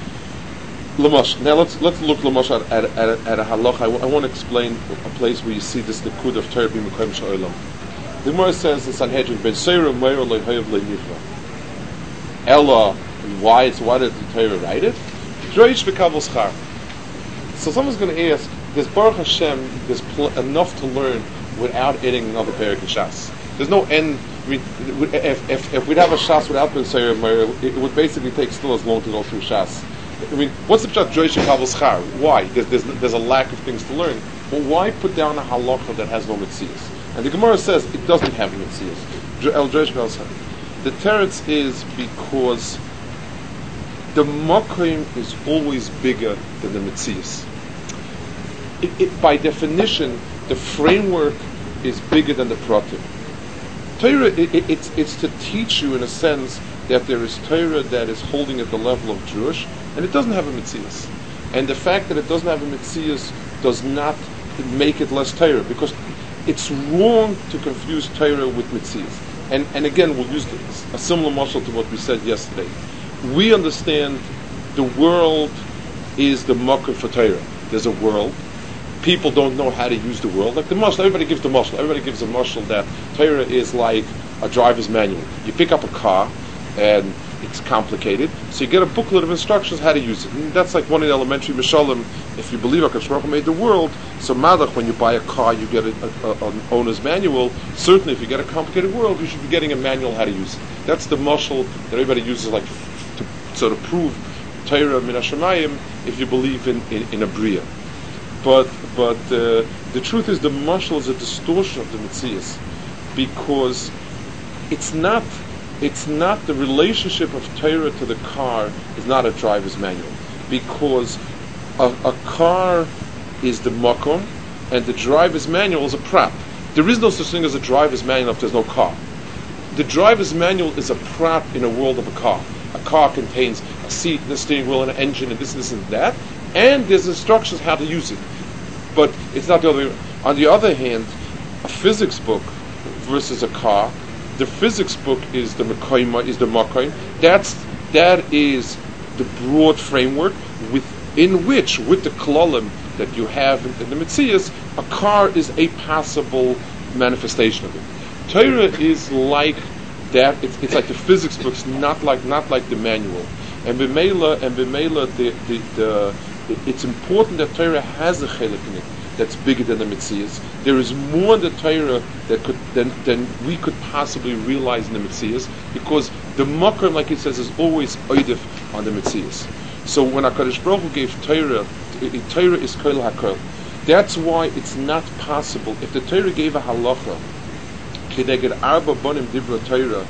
Lamash. Now let's let's look Lamash at at, at, at a halach. I, w- I want to explain a place where you see this the kud of Torah being Mekayim Sha'olam. The Gemara says in Sanhedrin, Ben Seira Meir Lo Hayav Le Nivra. Ella, why it's why did the Torah write it? Dreish V'Kavol Schar. So someone's going to ask, there's Baruch Hashem, there's pl- enough to learn without adding another Perek in Shas. There's no end. I mean, if, if, if we'd have a Shas without Ben Seira Meir, it would basically take still as long to go through Shas. I mean, what's the pshat Dreish V'Kavol Schar? Why? There's, there's there's a lack of things to learn. Well, why put down a halacha that has no mitzias? And the Gemara says it doesn't have mitzias. El Dreish V'Kavol Schar. The teretz is because the makom is always bigger than the mitzias. It, it, by definition, the framework is bigger than the pratim. Torah, it, it, it's it's to teach you in a sense that there is Torah that is holding at the level of Jewish, and it doesn't have a mitzias. And the fact that it doesn't have a mitzias does not make it less Torah, because it's wrong to confuse Torah with mitzias. And and again, we'll use this, a similar muscle to what we said yesterday. We understand the world is the makom for Torah. There's a world. People don't know how to use the world. Like the muscle, everybody gives the muscle. Everybody gives a muscle that Torah is like a driver's manual. You pick up a car, and it's complicated, so you get a booklet of instructions how to use it. And that's like one of the elementary mishalim. If you believe HaKadosh Baruch Hu made the world, so madach, when you buy a car, you get a, a, a, an owner's manual. Certainly, if you get a complicated world, you should be getting a manual how to use it. That's the muscle that everybody uses, like to sort of prove Torah min hashamayim if you believe in, in, in a bria. But but uh, the truth is, the muscle is a distortion of the mitzias, because it's not. It's not the relationship of Torah to the car is not a driver's manual, because a, a car is the makom and the driver's manual is a prat. There is no such thing as a driver's manual if there's no car. The driver's manual is a prat in a world of a car. A car contains a seat and a steering wheel and an engine and this, this and that, and there's instructions how to use it. But it's not the other way. On the other hand, a physics book versus a car, the physics book is the Mekayim, is the Makayim. That's that is the broad framework within which, with the klalim that you have in, in the Metzias, a car is a possible manifestation of it. Torah is like that. It's, it's like the physics books, not like not like the manual. And b'meila and b'meila, the, the the it's important that Torah has a chelik in it that's bigger than the Metzias. There is more in the Torah that could than, than we could possibly realize in the Metzias, because the Makar, like it says, is always oidif on the Metzias. So when HaKadosh Baruch Hu gave Torah, Torah is Koil HaKoil. That's why it's not possible. If the Torah gave a halacha, Kedeged Arba Bonim Dibra Torah,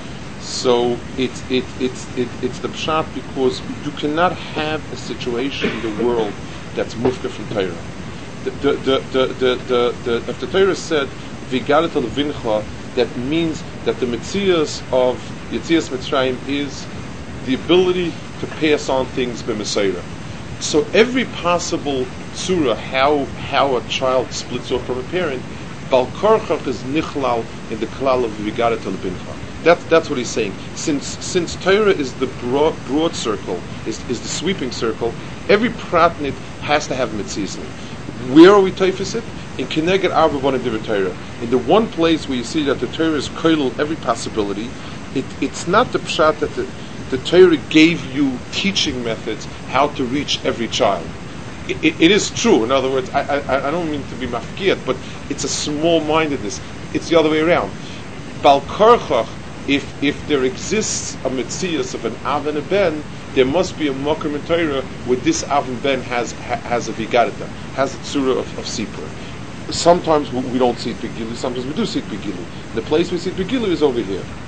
so it's it, it's it, it's the pshat, because you cannot have a situation in the world that's mufka from Torah. The the the the the, the, the if the Torah said Vigalit Levincha, that means that the Metzias of Yetzias Mitzrayim is the ability to pass on things b'Mesorah. So every possible surah, how how a child splits off from a parent, Bal Korchach is nichlal in the klal of Vigalit Levincha. That's that's what he's saying. Since since Torah is the broad, broad circle, is is the sweeping circle, every pratnit has to have Metzias in it. Where are we taifis it? In Keneged Arba Bonim Dibra Torah. In the one place where you see that the Torah is koilul every possibility, it, it's not the pshat that the, the Torah gave you teaching methods how to reach every child. It, it, it is true. In other words, I, I, I don't mean to be mafkiyat, but it's a small-mindedness. It's the other way around. Bal Korchach, if if there exists a Metzias of an Av and a Ben, there must be a Mokum in Torah where this Av and Ben has ha, has a Vigarita, has a Tzura of, of Sipur. Sometimes we, we don't see it Begilu, sometimes we do see it Begilu. The place we see it Begilu is over here.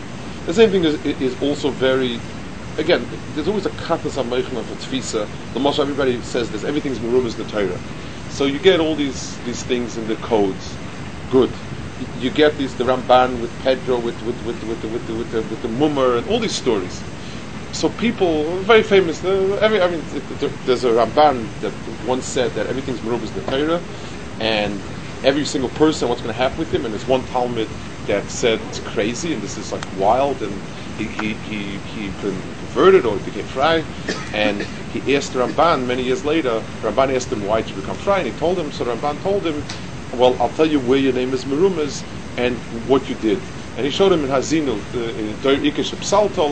The same thing is, is also very, again, there's always a katas ameichem of a tfisa. The most everybody says this, everything's merumas in the Torah. So you get all these these things in the codes. Good. You get these, the Ramban with Pedro, with with with with the with the with the, with the Mummer, and all these stories. So people, very famous. Uh, every, I mean, it, it, there's a Ramban that once said that everything's merumas in the Torah, and every single person, what's going to happen with him. And there's one Talmud that said it's crazy and this is like wild, and he he he, he converted or became fry, and he asked the Ramban many years later. Ramban asked him, why did you become fry? And he told him. So the Ramban told him, well, I'll tell you where your name is merumas and what you did. And he showed him in Hazinu, the Ikesh Psaltol.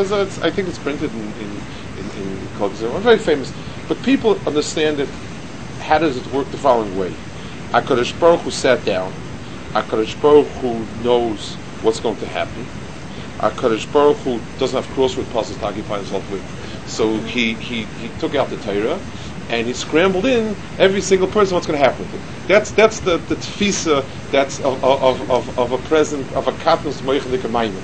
I think it's printed in in in, in Kodzor. Very famous. But people understand it. How does it work the following way? HaKadosh Baruch Hu sat down. HaKadosh Baruch Hu knows what's going to happen. HaKadosh Baruch Hu doesn't have crossword puzzles to occupy himself with. So he, he, he took out the Torah and he scrambled in every single person what's going to happen with him. That's that's the, the tfisa that's of of, of, of a present of a katnus moichendik amayim.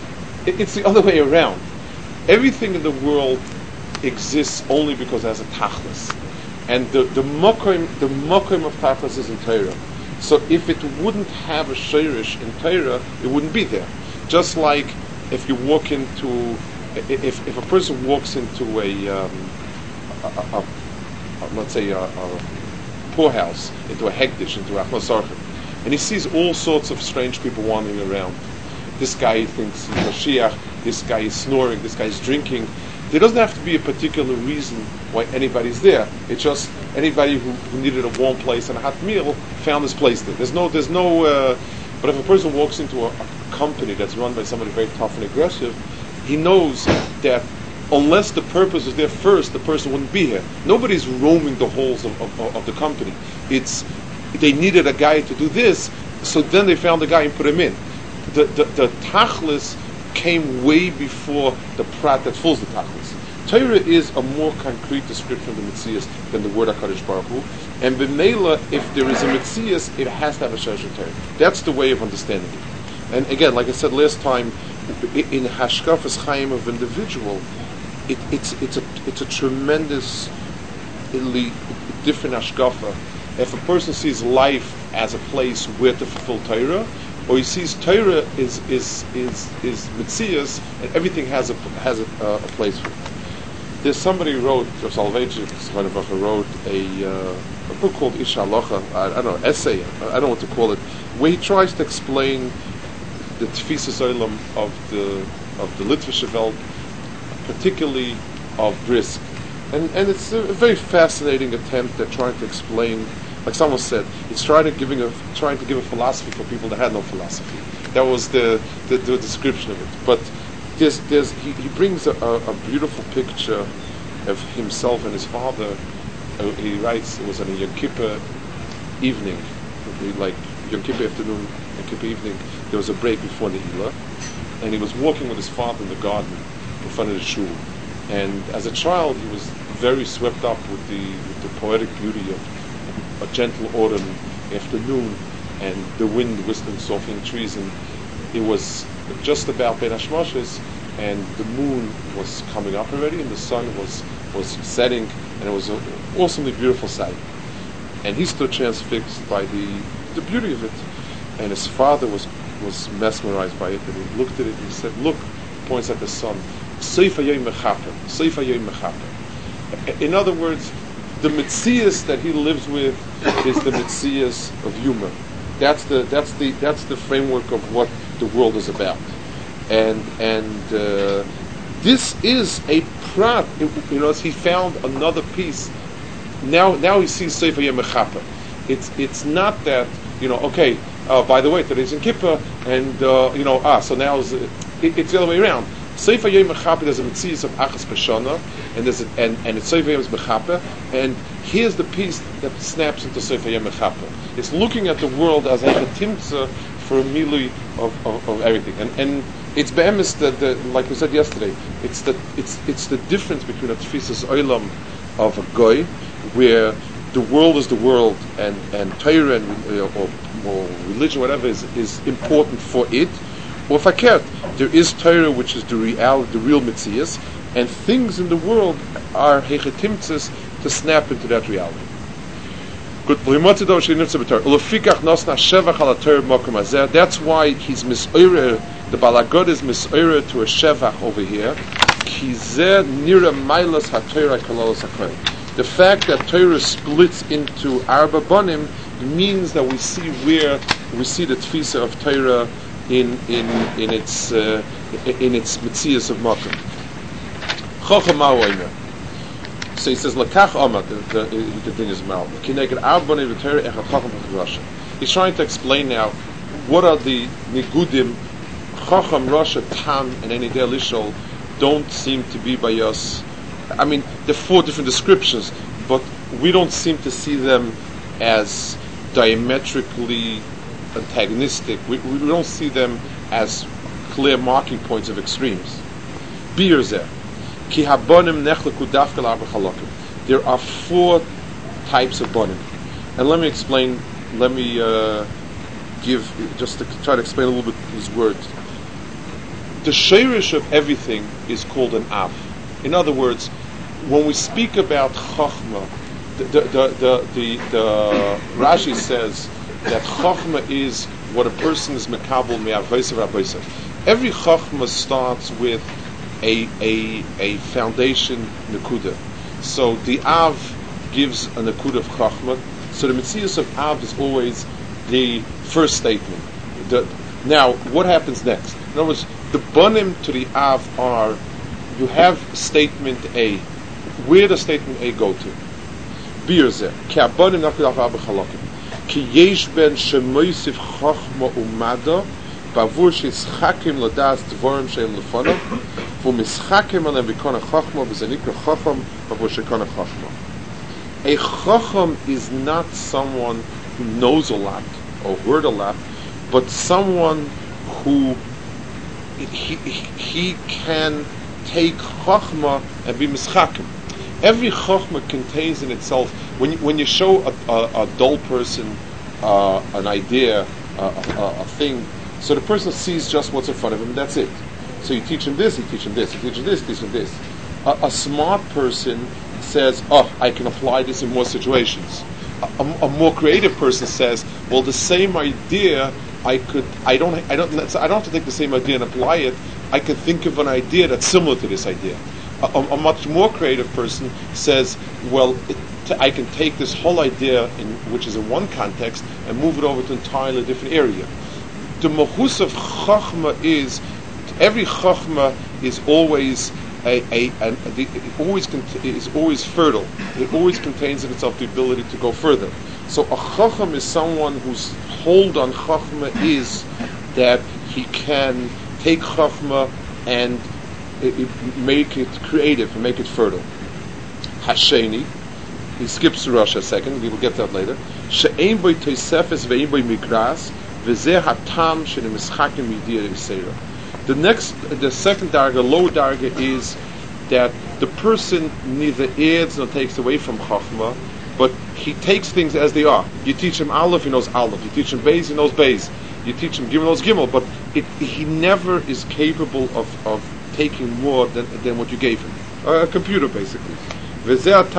It's the other way around. Everything in the world exists only because it has a tachlis. And the the mokim the mokim of tachlis is in Torah. So if it wouldn't have a sheirish in Torah, it wouldn't be there. Just like if you walk into, if if a person walks into a, um, a, a, a, a let's say a, a poorhouse, into a hegdish, into a achmasarchim, and he sees all sorts of strange people wandering around. This guy thinks he's Mashiach. This guy is snoring. This guy is drinking. There doesn't have to be a particular reason why anybody's there. It's just anybody who, who needed a warm place and a hot meal found this place there. There's no, there's no. Uh, but if a person walks into a, a company that's run by somebody very tough and aggressive, he knows that unless the purpose was there first, the person wouldn't be here. Nobody's roaming the halls of, of, of the company. It's they needed a guy to do this, so then they found a guy and put him in. The the, the tachlis came way before the prat that fills the tachlis. Torah is a more concrete description of the Metzias than the word HaKadosh Baruch Hu. And b'meila, if there is a Metzias, it has to have a Shoshet Torah. That's the way of understanding it. And again, like I said last time, in Hashkafas Chaim of individual, it, it's it's a it's a tremendously different Hashkafa. If a person sees life as a place where to fulfill Torah, or he sees Torah is is is is Metzias, and everything has a has a, uh, a place for it. There's somebody who wrote, Rav Soloveitchik wrote a, uh, a book called Ish Halacha, I, I don't know, essay, I don't know what to call it, where he tries to explain the Tfisas Olam of the of the Litvische Welt, particularly of Brisk. And and it's a very fascinating attempt at trying to explain, like someone said, it's trying to giving a trying to give a philosophy for people that had no philosophy. That was the the, the description of it. But there's there's he, he brings a, a, a beautiful picture of himself and his father. Uh, he writes it was on a Yom Kippur evening, like Yom Kippur afternoon, Yom Kippur evening. There was a break before the Eilah, and he was walking with his father in the garden in front of the shul. And as a child, he was very swept up with the, with the poetic beauty of a gentle autumn afternoon and the wind whistling softly in trees. And it was just about Ben Hashmoshes, and the moon was coming up already, and the sun was, was setting, and it was an awesomely beautiful sight. And he stood transfixed by the the beauty of it. And his father was, was mesmerized by it, and he looked at it and he said, "Look," points at the sun. Seifa Yom Mechaper, Seifa Yom Mechaper. In other words, the Metzias that he lives with is the Metzias of humor. That's the that's the that's the framework of what the world is about. And and uh, this is a prat. It, you know, he found another piece. Now now he sees Seifa Yom Mechaper. It's it's not that, you know. Okay. Uh, by the way, today's in Kippur, and uh, you know, ah, so now it's, it, it's the other way around. Seifa Yom Mechaper, there's a Metzias of Achas Peshana, and there's a, and and it's Seifa Yom Mechaper, and here's the piece that snaps into Seifa Yom Mechaper. It's looking at the world as a timtza for a milui of, of, of everything, and and it's be'emes that the, like we said yesterday, it's the it's it's the difference between a tfisas olam of a goy, where the world is the world, and and Torah and uh, or, or religion, whatever, is is important for it, Or fakert, there is Torah which is the real, the real Metzias, and things in the world are hechetimtzes to snap into that reality. Good. That's why he's mis'oire, the Balagod is mis'oire to a shevach over here. The fact that Torah splits into arba bonim means that we see where we see the tfisa of Torah in in in its uh, in its mitzias of makom. Chacham ma'oimer. So he says lakach amad. He continues mal. Kineged arba bonim v'Torah echad chacham v'Rasha. He's trying to explain now what are the nigudim. Chacham, Rasha, Tam, and any Dei Lishol don't seem to be by us. I mean, there are four different descriptions, but we don't seem to see them as diametrically antagonistic. We, we don't see them as clear marking points of extremes. There are four types of bonim, and let me explain. Let me uh, give just to try to explain a little bit these words. The sheirish of everything is called an av. In other words, when we speak about chachma, the the the, the, the, the Rashi says that chachma is what a person is mekabel me'aveisav rabeisav. Every chachma starts with a a a foundation nekuda. So the av gives a nekuda of chachma. So the mitzias of av is always the first statement. The, now, what happens next? In other words, the bonim to the av are, you have statement A. Where does statement A go to? Birze. Ki abonim nachil av arba chalakim. Ki yesh ben shemoisif chachma umada bavur sheischakim ladas dvorim sheim lefonav vu mischakim alem vikona chachma v'zenikra chacham bavur shekona chachma. A chacham is not someone who knows a lot or heard a lot, but someone who he, he can take chachma and be mischakim. Every chachma contains in itself, when you, when you show a, a, a dull person uh, an idea, uh, a, a thing, so the person sees just what's in front of him, and that's it. So you teach him this, you teach him this, you teach him this, you teach him this. A, a smart person says, oh, I can apply this in more situations. A, a, a more creative person says, well, the same idea, I could, I don't, I don't, I don't have to take the same idea and apply it. I can think of an idea that's similar to this idea. A, a, a much more creative person says, well, it, t- I can take this whole idea, in, which is in one context, and move it over to an entirely different area. The mahus of chachma is, every chachma is always a, a, a, a it always cont- is always fertile. It always contains in itself the ability to go further. So a chacham is someone whose hold on chachma is that he can take chachma and it, it make it creative and make it fertile. Hasheni, he skips to Russia a second, we will get to that later. She'ein boi teisefes ve'ein boi migras v'zeh hatam she'ne mischakim midiyah yisera. The next, the second darga, low darga, is that the person neither adds nor takes away from chachma, but he takes things as they are. You teach him aleph, he knows aleph. You teach him beis, he knows beis. You teach him gimel, he knows gimel. But it, he never is capable of, of taking more than, than what you gave him. A computer, basically. He,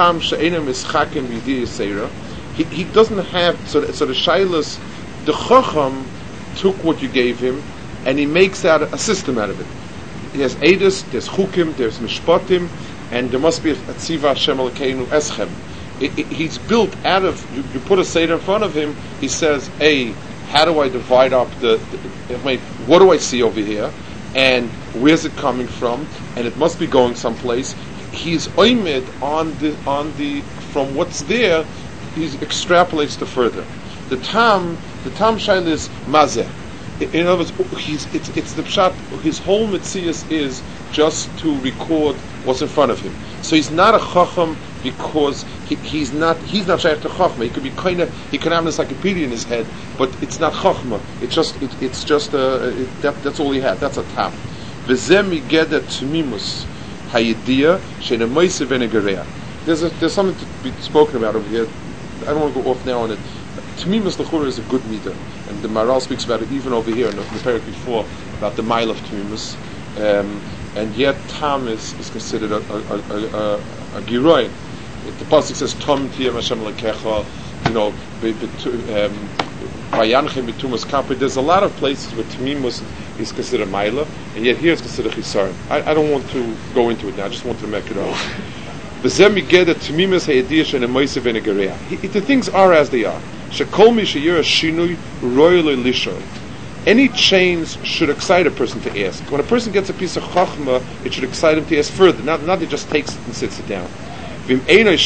he doesn't have, so, so the shailas, the chacham took what you gave him, and he makes out a system out of it. He has edus, there's chukim, there's mishpatim, and there must be a tziva Hashem Elokeinu eschem. It, it, he's built out of, you, you put a seder in front of him, he says, A, how do I divide up the, the wait, what do I see over here, and where's it coming from, and it must be going someplace. He's oimed on the, on the, from what's there, he extrapolates to further. The tam, the tam shail is mazeh. In other words, he's, it's, it's the pshat, his whole mitzias is just to record what's in front of him. So he's not a chacham because he, he's not he's not shaykh to chachma. He could be kind of he could have an encyclopedia in his head, but it's not chachma. It's just it, it's just a it, that, that's all he had. That's a tam. V'zem igeda tmimus hayidia she'ne moise v'negerea. There's a, there's something to be spoken about over here. I don't want to go off now on it. Tmimus L'chura is a good midah, and the Maharal speaks about it even over here in the, in the parak before, about the mile of Tmimus. Um, and yet Tam is, is considered a, a, a, a, a Giroin. The pasuk says Tom Tiyam Hashem Lekecha, you know, Vayanchem B'tumas Kapri. There's a lot of places where Tmimus is considered Maila, and yet here it's considered Chisaron. I, I don't want to go into it now, I just wanted to make it up. The things are as they are. Any change should excite a person to ask. When a person gets a piece of chachma, it should excite him to ask further, not, not that just takes it and sits it down. And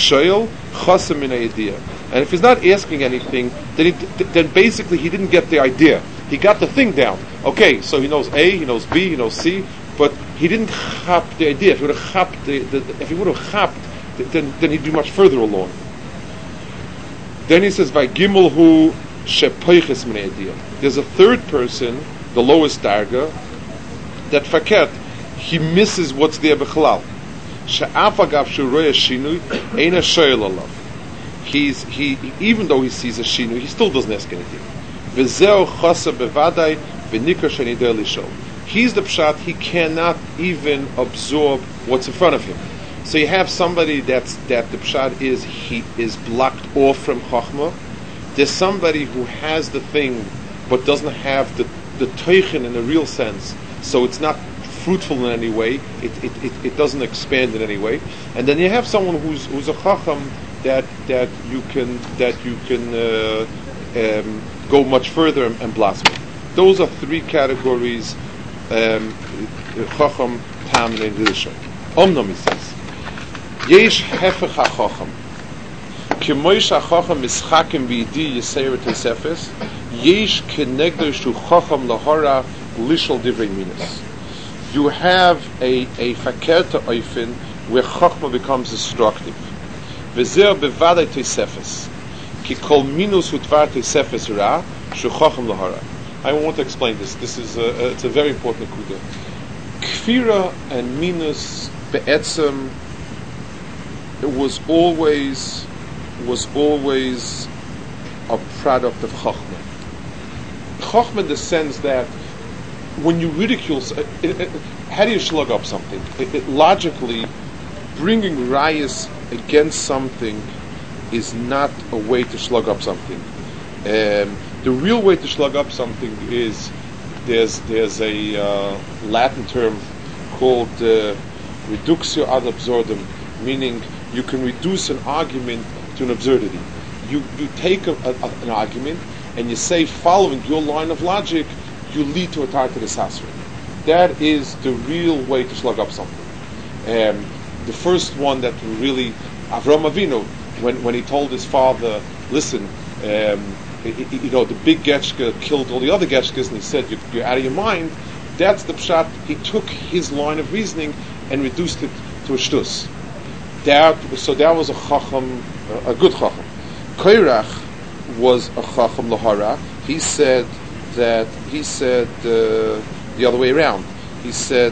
if he's not asking anything, then, he, then basically he didn't get the idea. He got the thing down. Okay, so he knows A, he knows B, he knows C, but he didn't chap the idea. If he would have chapped the, the, if he would have chapped, then then he'd be much further along. Then he says, "By gimel hu shepoiches min idea." There's a third person, the lowest darga, that faket he misses what's there b'chalal. She'afagav shuroya shinui eina shoyel alav. He's he even though he sees a shinui, he still doesn't ask anything. V'zeu chasa bevadai v'nikar shenidei lishol. He's the pshat, he cannot even absorb what's in front of him. So you have somebody that's that the pshat is he is blocked off from chachma. There's somebody who has the thing but doesn't have the the teichen in the real sense. So it's not fruitful in any way. It it, it it doesn't expand in any way. And then you have someone who's who's a chacham that that you can that you can uh, um, go much further and, and blossom. Those are three categories. Um, Chacham, Tam, and Risha. Omnom he says, Yesh hefech hachacham. K'moish hachacham mischakim b'idi yisayir tesefes. Yesh kenegdo shu chacham lahara lishal divrei minas. You have a a fakerta oifen where chachma becomes destructive. V'zer bevadei tesefes. Ki kol minus utvar tesefes ra shu chacham lahara. I want to explain this. This is a, it's a very important kuda. Kfira and minus be'etzem, it was always was always a product of chachma. Chachma in the sense that when you ridicule, it, it, how do you slug up something? It, it, logically, bringing rayas against something is not a way to slug up something. Um, The real way to slug up something is there's there's a uh, Latin term called uh, reductio ad absurdum, meaning you can reduce an argument to an absurdity. You you take a, a, an argument and you say, following your line of logic, you lead to a tarta de sasra. That is the real way to slug up something. Um, the first one that really, Avraham Avinu, when when he told his father, listen. Um, You know, the big Getchka killed all the other Getchkas, and he said, you're, you're out of your mind. That's the pshat. He took his line of reasoning and reduced it to a shtus. That, so that was a chacham, a good chacham. Koirach was a chacham lahara. He said that, he said uh, the other way around. He said,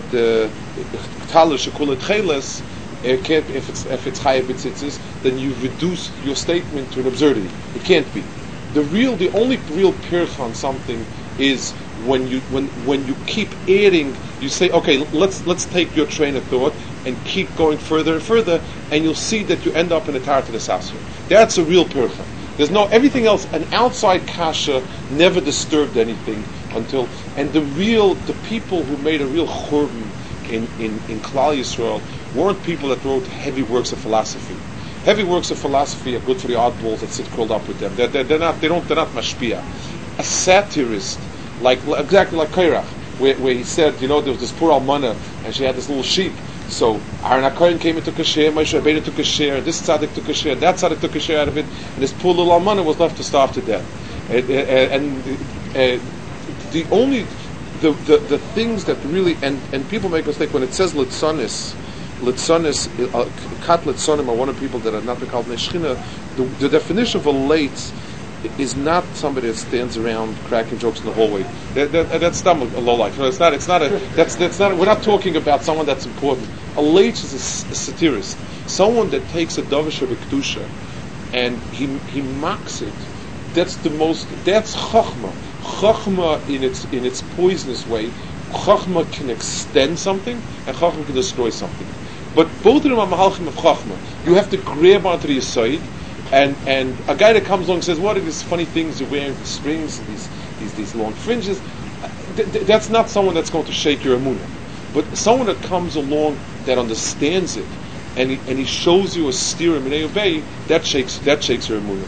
Tala shekula tcheles, if it's if it's chayav b'tzitzis, then you reduce your statement to an absurdity. It can't be. The real, the only real pirch on something is when you when when you keep adding. You say, okay, let's let's take your train of thought and keep going further and further, and you'll see that you end up in a tarta de sasra. That's a real pirch. There's no everything else. An outside kasha never disturbed anything until. And the real the people who made a real churban in in in Klal Yisrael weren't people that wrote heavy works of philosophy. Heavy works of philosophy are good for the oddballs that sit curled up with them. They're, they're, they're not. They don't. They're not mashpia. A satirist, like exactly like Kairach, where, where he said, you know, there was this poor almana and she had this little sheep. So Aaron HaKohen came and took a share, Moshe Rabbeinu took a share, this tzaddik took a share, that tzaddik took a share out of it, and this poor little almana was left to starve to death. And, and uh, the only the, the the things that really and, and people make a mistake when it says litzonis. Litzonis, kat litzonim are one of the people that are not called neshchina. The, the definition of a late is not somebody that stands around cracking jokes in the hallway. That, that, that's not a low life. No, it's not. It's not a. That's that's not. We're not talking about someone that's important. A late is a, a satirist, someone that takes a davar shebekdusha, and he he mocks it that's the most. That's chachma. Chachma in its in its poisonous way. Chachma can extend something, and chachma can destroy something. But both of them are mahalchim of chachma. You have to grab onto the side, and and a guy that comes along and says, "What are these funny things you're wearing? These strings and these these these long fringes." Th- th- that's not someone that's going to shake your emunah. But someone that comes along that understands it, and he, and he shows you a steer in Minei Obey, that shakes that shakes your emunah.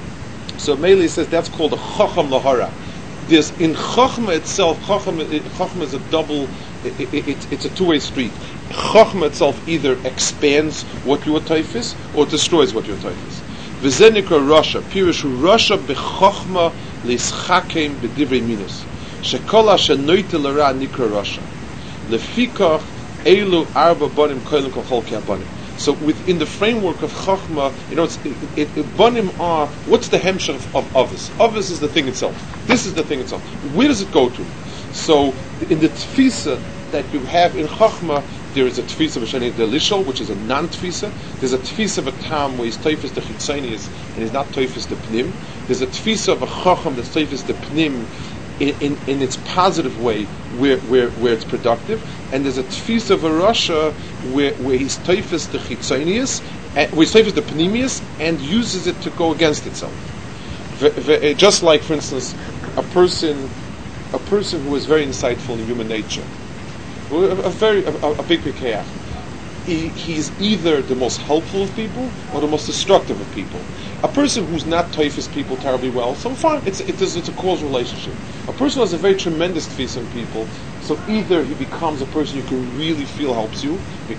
So Meili says that's called a chacham lahara. There's in chachma itself, chachma, it, chachma is a double, it, it, it, it's a two-way street. Chachma itself either expands what your taif is or destroys what your taif is. V'zenikra Rasha, Pirish Rasha b'chachma l'ischakem b'divrei minus. Shekol asher noite l'ra nikra Rasha. Lefikach elu arba banim koilin kol cholkei banim. So within the framework of Chachma, you know, it's, it, it, it, Banim are, what's the hemshach of, of Avos? Avos is the thing itself. This is the thing itself. Where does it go to? So in the Tfisa that you have in Chachma, there is a Tfisa of Shani Delishol, which is a non-Tfisa. There's a Tfisa of a Tam where he's Teifis the Chitzonius and he's not Teifis the Pnim. There's a Tfisa of a Chacham that's Teifis the Pnim in, in, in its positive way where, where, where it's productive. And there's a tfisa of a Rasha where, where he's teifis the chitzonius, where he's teifis the pnimius, and uses it to go against itself. V- v- just like, for instance, a person, a person who is very insightful in human nature, a, a very a, a big pikeach. He, he's either the most helpful of people or the most destructive of people. A person who's not teifis people terribly well, so fine, it's it is it's a causal relationship. A person who has a very tremendous tfisa in people, so either he becomes a person you can really feel helps you,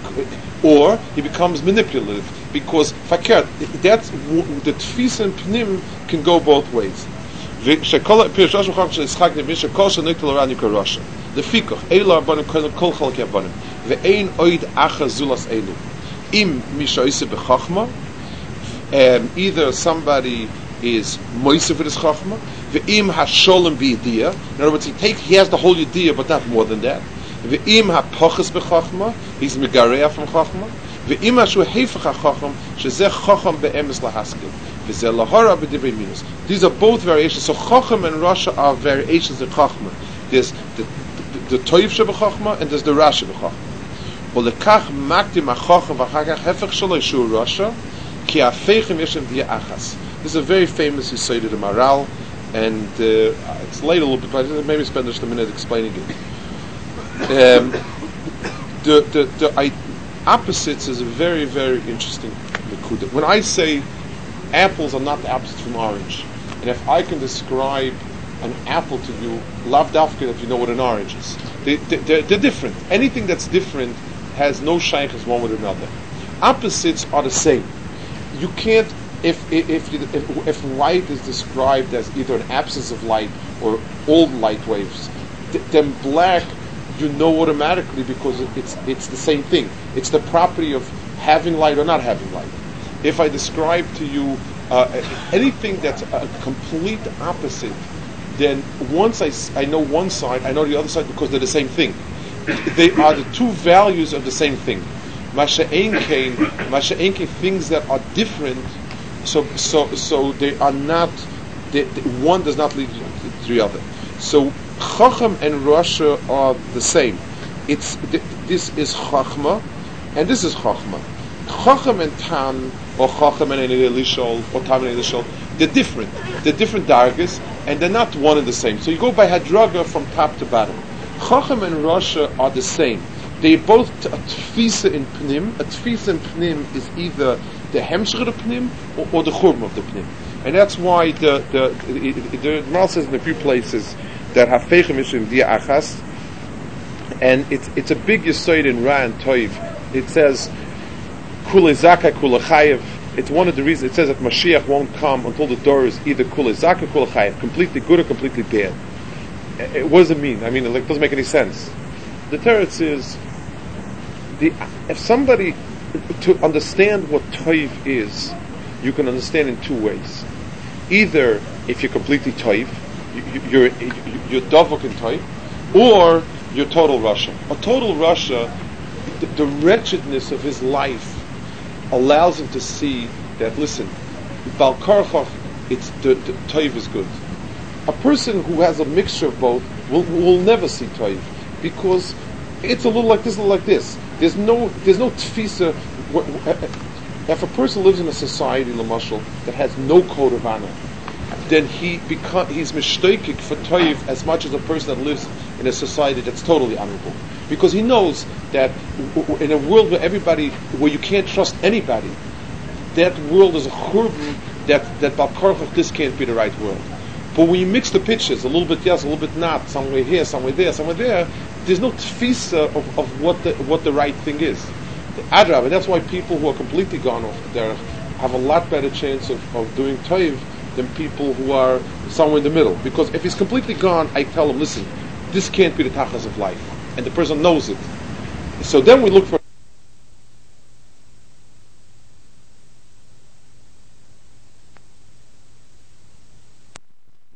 or he becomes manipulative because fakir. That's the tfisa and pnim can go both ways. The fikach ela banim kol chalkei banim ve'ein oid acha zulas elu im mishoyse bechachma. Um, either somebody is moise for his chachma, ve'im hasholem b'idiyah. In other words, he take he has the whole idea, but not more than that. Ve'im hapoches bechachma, he's megareya from chachma. Ve'im hashu heifach hachacham, shezeh chacham be'emes lahaskel, v'zeh lahara b'divrei minus. These are both variations. So chacham and rasha are variations of chachma. There's the the, the toiv shebechachma and there's the rasha bechachma. Olekach makdim hachacham v'achakach hefech shelo shu rasha. This is a very famous Yisod of the Maral, and uh, it's late a little bit, but maybe spend just a minute explaining it. Um, the the, the I, opposites is a very, very interesting nekuda. When I say apples are not the opposites from orange, and if I can describe an apple to you, lav dafka, if you know what an orange is, they, they, they're, they're different. Anything that's different has no shaykhs one with another. Opposites are the same. You can't, if if if, you, if if light is described as either an absence of light or all light waves, th- then black, you know automatically because it, it's it's the same thing. It's the property of having light or not having light. If I describe to you uh, anything that's a complete opposite, then once I, I know one side, I know the other side because they're the same thing. They are the two values of the same thing. Masha'enkein, Masha'enkein, things that are different, so so so they are not, they, they, one does not lead to the other. So Chacham and Rasha are the same. It's th- this is Chachma, and this is Chachma. Chacham and Tam, or Chacham and Elishol, or Tam and Elishol, they're different. They're different dargas, and they're not one and the same. So you go by Hadraga from top to bottom. Chacham and Rasha are the same. They both t- a tfisa in pnim. A tfisa in pnim is either the hemshcher of pnim or, or the churm of the pnim, and that's why the the the, the Mal says in a few places that hafechem is in dia achas, and it's it's a big yesod in Ra and Toiv. It says kule zaka kule chayev. It's one of the reasons it says that Mashiach won't come until the door is either kule zaka kule chayev, completely good or completely bad. It, what does it mean? I mean, it like, doesn't make any sense. The teretz is, the, if somebody, to understand what toiv is, you can understand in two ways. Either if you're completely toiv, you, you're you're dovok in toiv, or you're total Russia. A total Russia, the, the wretchedness of his life allows him to see that, listen, Bal Karchach it's the, the toiv is good. A person who has a mixture of both will will never see toiv, because it's a little like this, a little like this. There's no there's no tfisa. If a person lives in a society, l'mashal, that has no code of honor, then he become he's mishtoikik for toiv as much as a person that lives in a society that's totally honorable, because he knows that w- in a world where everybody, where you can't trust anybody, that world is a churban that that balkarchach, this can't be the right world. But when you mix the pictures, a little bit yes, a little bit not, somewhere here, somewhere there, somewhere there, there's no tfisa of, of what the what the right thing is. The adrab, and that's why people who are completely gone off there have a lot better chance of, of doing toiv than people who are somewhere in the middle. Because if he's completely gone, I tell him, listen, this can't be the tachas of life, and the person knows it. So then we look for